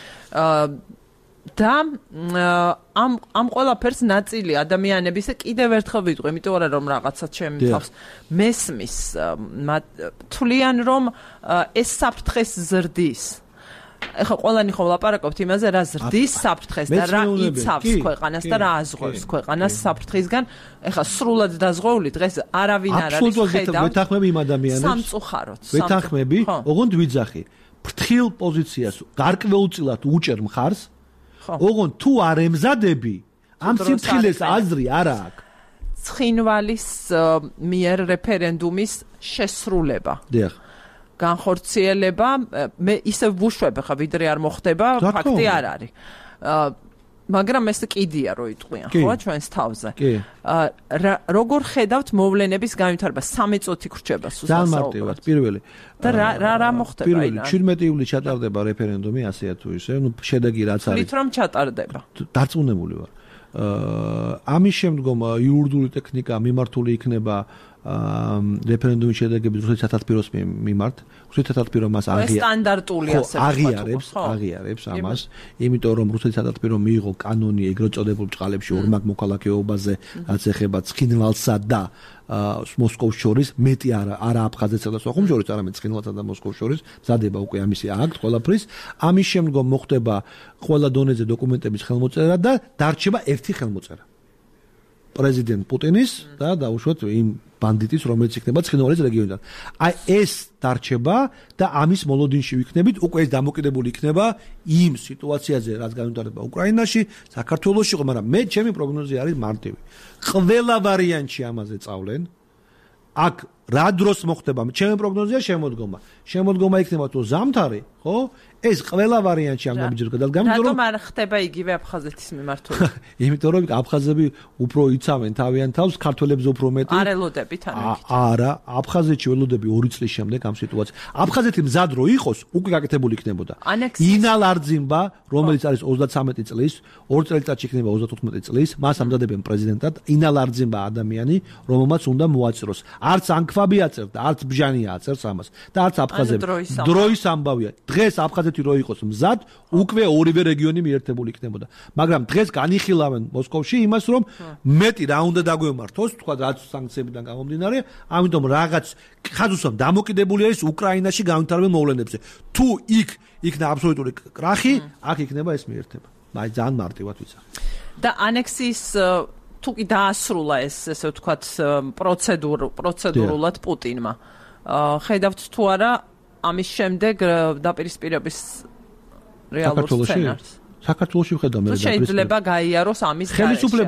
[SPEAKER 1] და ამ ყველაფერს ნაწილი ადამიანების კიდევ ერთხელ ვიტყვი, იმიტომ რომ რაღაცა ჩემი თავს მესმის თვლიან რომ ეს საფრთხეს ზრდის. ეხლა ყველანი ხო ლაპარაკობთ იმაზე რა ზრდის საფრთხეს და რა იცავს ქვეყანას და რა აზღვევს ქვეყანას საფრთხისგან. ეხლა სრულად დაზღვეული დღეს არავინ არ არის ხედავს.
[SPEAKER 2] ვეთანხმები იმ ადამიანებს.
[SPEAKER 1] სამწუხაროდ.
[SPEAKER 2] ვეთანხმები, ოღონდ ვიძახი. ფრთხილ პოზიციას გარკვეულწილად უჭერ მხარს. ოღონდ თუ არ ემზადები, ამ სიფრთხილეს აზრი არ აქვს.
[SPEAKER 1] ცხინვალის მიერ რეფერენდუმის შესრულება.
[SPEAKER 2] დიახ.
[SPEAKER 1] განხორციელება, მე ისევ ვუშვებ ხა ვიდრე არ მოხდება, ფაქტი არ არის. მაგრამ ეს კიდია რო იტყვიან, ხო, ჩვენს თავზე. როგორ ხედავთ მოვლენების განვითარება? 3 წუთი გრჩება სულ.
[SPEAKER 2] ძალიან მარტივად, პირველი.
[SPEAKER 1] და რა მოხდება?
[SPEAKER 2] პირველი 17 ივლისს ჩატარდება რეფერენდუმი, ასეა თუ ისე, ნუ შედეგი რაც არის.
[SPEAKER 1] თვით რომ ჩატარდება.
[SPEAKER 2] დარწმუნებული ვარ. ამის შემდგომ იურიდიული ტექნიკა მიმართული იქნება რეფერენდუმის შედეგების რუსეთის სათათბიროს მიმართ. რუსეთის სათათბირო მას
[SPEAKER 1] სტანდარტულია ასე
[SPEAKER 2] აღიარებს ამას, იმიტომ რომ რუსეთის სათათბირო მიიღო კანონი ეგრეთ წოდებულ ბრჭყალებში ორმაგ მოქალაქეობაზე, რაც ეხება ცხინვალსა და მოსკოვს შორის, მეტი არა აფხაზეთსა და სოხუმს შორის, არამედ ცხინვალსა და მოსკოვს შორის, მზადება უკვე ამისი აქტ ყველაფრის. ამის შემდგომ მოხდება ყველა დონეზე დოკუმენტების ხელმოწერა და დარჩება ერთი ხელმოწერა. პრეზიდენტ პუტინის და დაუშვათ იმ ბანდიტის, რომელიც იქნება ცხინვალის რეგიონიდან. აი ეს დარჩება და ამის მოლოდინში ვიქნებით, უკვე ეს დამოკიდებული იქნება იმ სიტუაციაზე, რაც განვითარდება უკრაინაში, საქართველოში, მაგრამ მე ჩემი პროგნოზი არის მარტივი. ყველა ვარიანტში ამაზე წავლენ. აქ რა დროს მოხდება? ჩემი პროგნოზია შემოდგომა. შემოდგომა იქნება თუ ზამთარი, ხო? ეს ყველა ვარიანტში ამ ნაბიჯებს გადადგამენ,
[SPEAKER 1] რომ არ ხდება იგივე აფხაზეთის მიმართულებით.
[SPEAKER 2] იმიტომ რომ აფხაზები უფრო იცავენ თავიანთ თავს, ქართველებს უფრო მეტი.
[SPEAKER 1] არ ელოდებით ამით.
[SPEAKER 2] არა, აფხაზეთში ველოდები 2 წლის შემდეგ ამ სიტუაციას. აფხაზეთი მზად რო იყოს, უკვე გაკეთებული იქნებოდა. ინალარძიმბა, რომელიც არის 33 წლის, 2 წელიწადში იქნება 34 წლის, მას ამზადებენ პრეზიდენტად. ინალარძიმბა ადამიანი, რომელმაც უნდა მოაწიროს. არც ანკ ქვაბი აწერს და არც ბჟანი აწერს ამას და არც აფხაზები დროის ამბავია დღეს აფხაზეთი რო იყოს მზად უკვე ორივე რეგიონი მიერთებული იქნებოდა მაგრამ დღეს განიხილავენ მოსკოვში იმას რომ მეტი რა უნდა დაგვემართოს თქვა რაც სანქციებიდან გამომდინარე ამიტომ რაღაც ხაზუსამ დამოკიდებული არის უკრაინაში განვითარებულ მოვლენებზე თუ იქნა აბსოლუტური კრახი აქ იქნება ეს მიერთება აი ძალიან მარტივად ვიცა
[SPEAKER 1] და ანექსიის თუ კი დაასრულა ეს ესე ვთქვათ პროცედურულად პუტინმა ხედავთ თუ არა ამის შემდეგ დაპირისპირების რეალურ სცენარს
[SPEAKER 2] საქართველოში ვხედავ მე
[SPEAKER 1] შეიძლება გაიაროს ამის
[SPEAKER 2] ხელისუფლება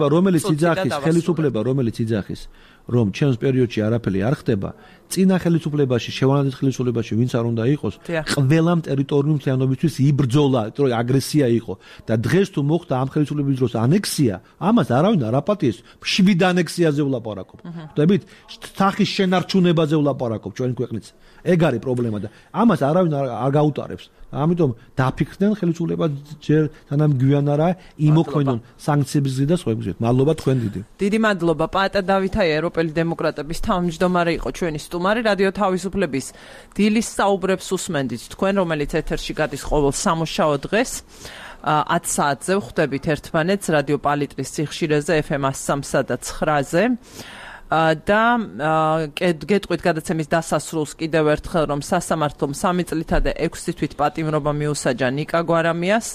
[SPEAKER 2] რომელიც იძახის რომ ჩემს პერიოდში არაფერი არ ხდება წინა ხელისუფლებაში შევანაძის ხელისუფლებაში ვინც არ უნდა იყოს ყველამ ტერიტორიული მთლიანობისთვის იბრძოლა იმიტომ რომ აგრესია იყო და დღეს თუ მოხდა ამ ხელისუფლების დროს ანექსია ამას არავინ არ აპატიეს შვიდ ანექსიაზე ვლაპარაკობ ხვდებით სახის შენარჩუნებაზე ვლაპარაკობ ჩვენ ქვეყნის ეგ არის პრობლემა და ამას არავინ არ გაუტარებს ამიტომ დაფიქრდნენ ხელისუფლება ჯერ თანამ გვიან არა იმოქმედონ სანქციების გზით და სხვა გზით მადლობა თქვენ დიდი
[SPEAKER 1] მადლობა პაატა დავითაი ევროპელი დემოკრატების თავმჯდომარე იყო ჩვენი სტუმარი რადიო თავისუფლების დილის საუბრებს უსმენდით თქვენ რომელიც ეთერში გადის ყოველ სამუშაო დღეს 10 საათზე ვხვდებით ერთმანეთს რადიო პალიტრის სიხშირეზე FM 103 და 9-ზე და გეტყვით გადაცემის დასასრულს კიდევ ერთხელ რომ სასამართლომ 3 წლითა და 6 თვით პატიმრობა მიუსაჯა ნიკა გვარამიას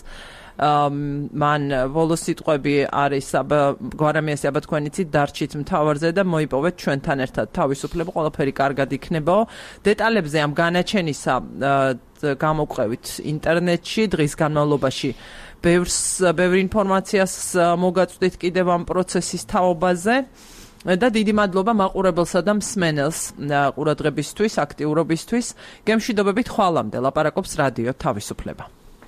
[SPEAKER 1] მან ბოლოს სიტყვები არის გვარამიასი აბა თქვენ იცით დარჩით მთავარზე და მოიპოვეთ ჩვენთან ერთად თავისუფლება ყველაფერი კარგად იქნებაო დეტალებზე ამ განაჩენისა გამოვყევით ინტერნეტში დღის განმავლობაში ბევრ ინფორმაციას მოგაწვდით კიდევ ამ პროცესის თაობაზე და დიდი მადლობა მაყურებელსა და მსმენელს ყურადღებისთვის, აქტიურობისთვის. გემშვიდობებით ხვალამდე ლაპარაკობს რადიო თავისუფლება.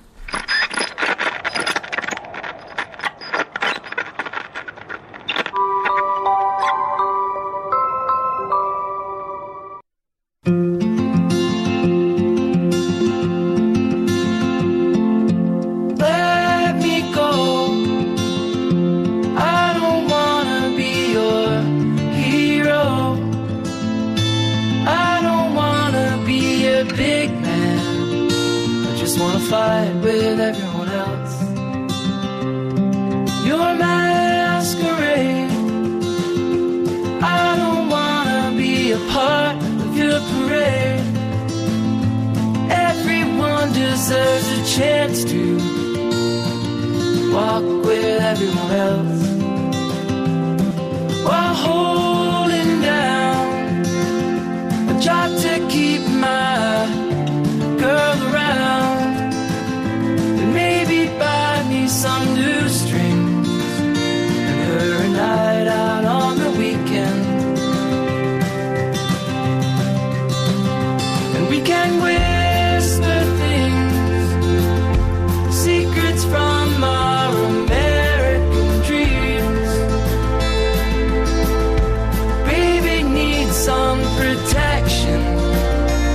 [SPEAKER 5] Fight with everyone else. You're masquerade. I don't wanna be a part of your parade. Everyone deserves a chance to walk with everyone else while holding down a job to keep my girl around. Maybe buy me some new strings and her a night out on the weekend. And we can whisper things, secrets from our American dreams. Baby needs some protection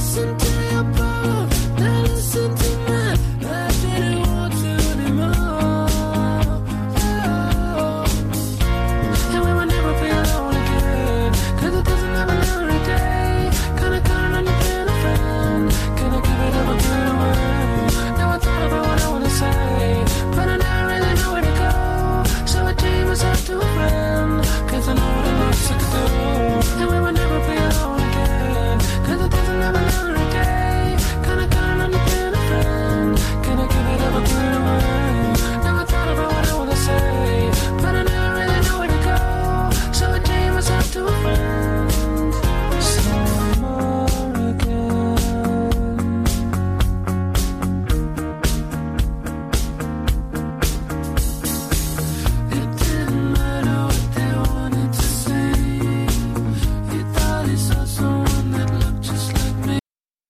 [SPEAKER 5] listen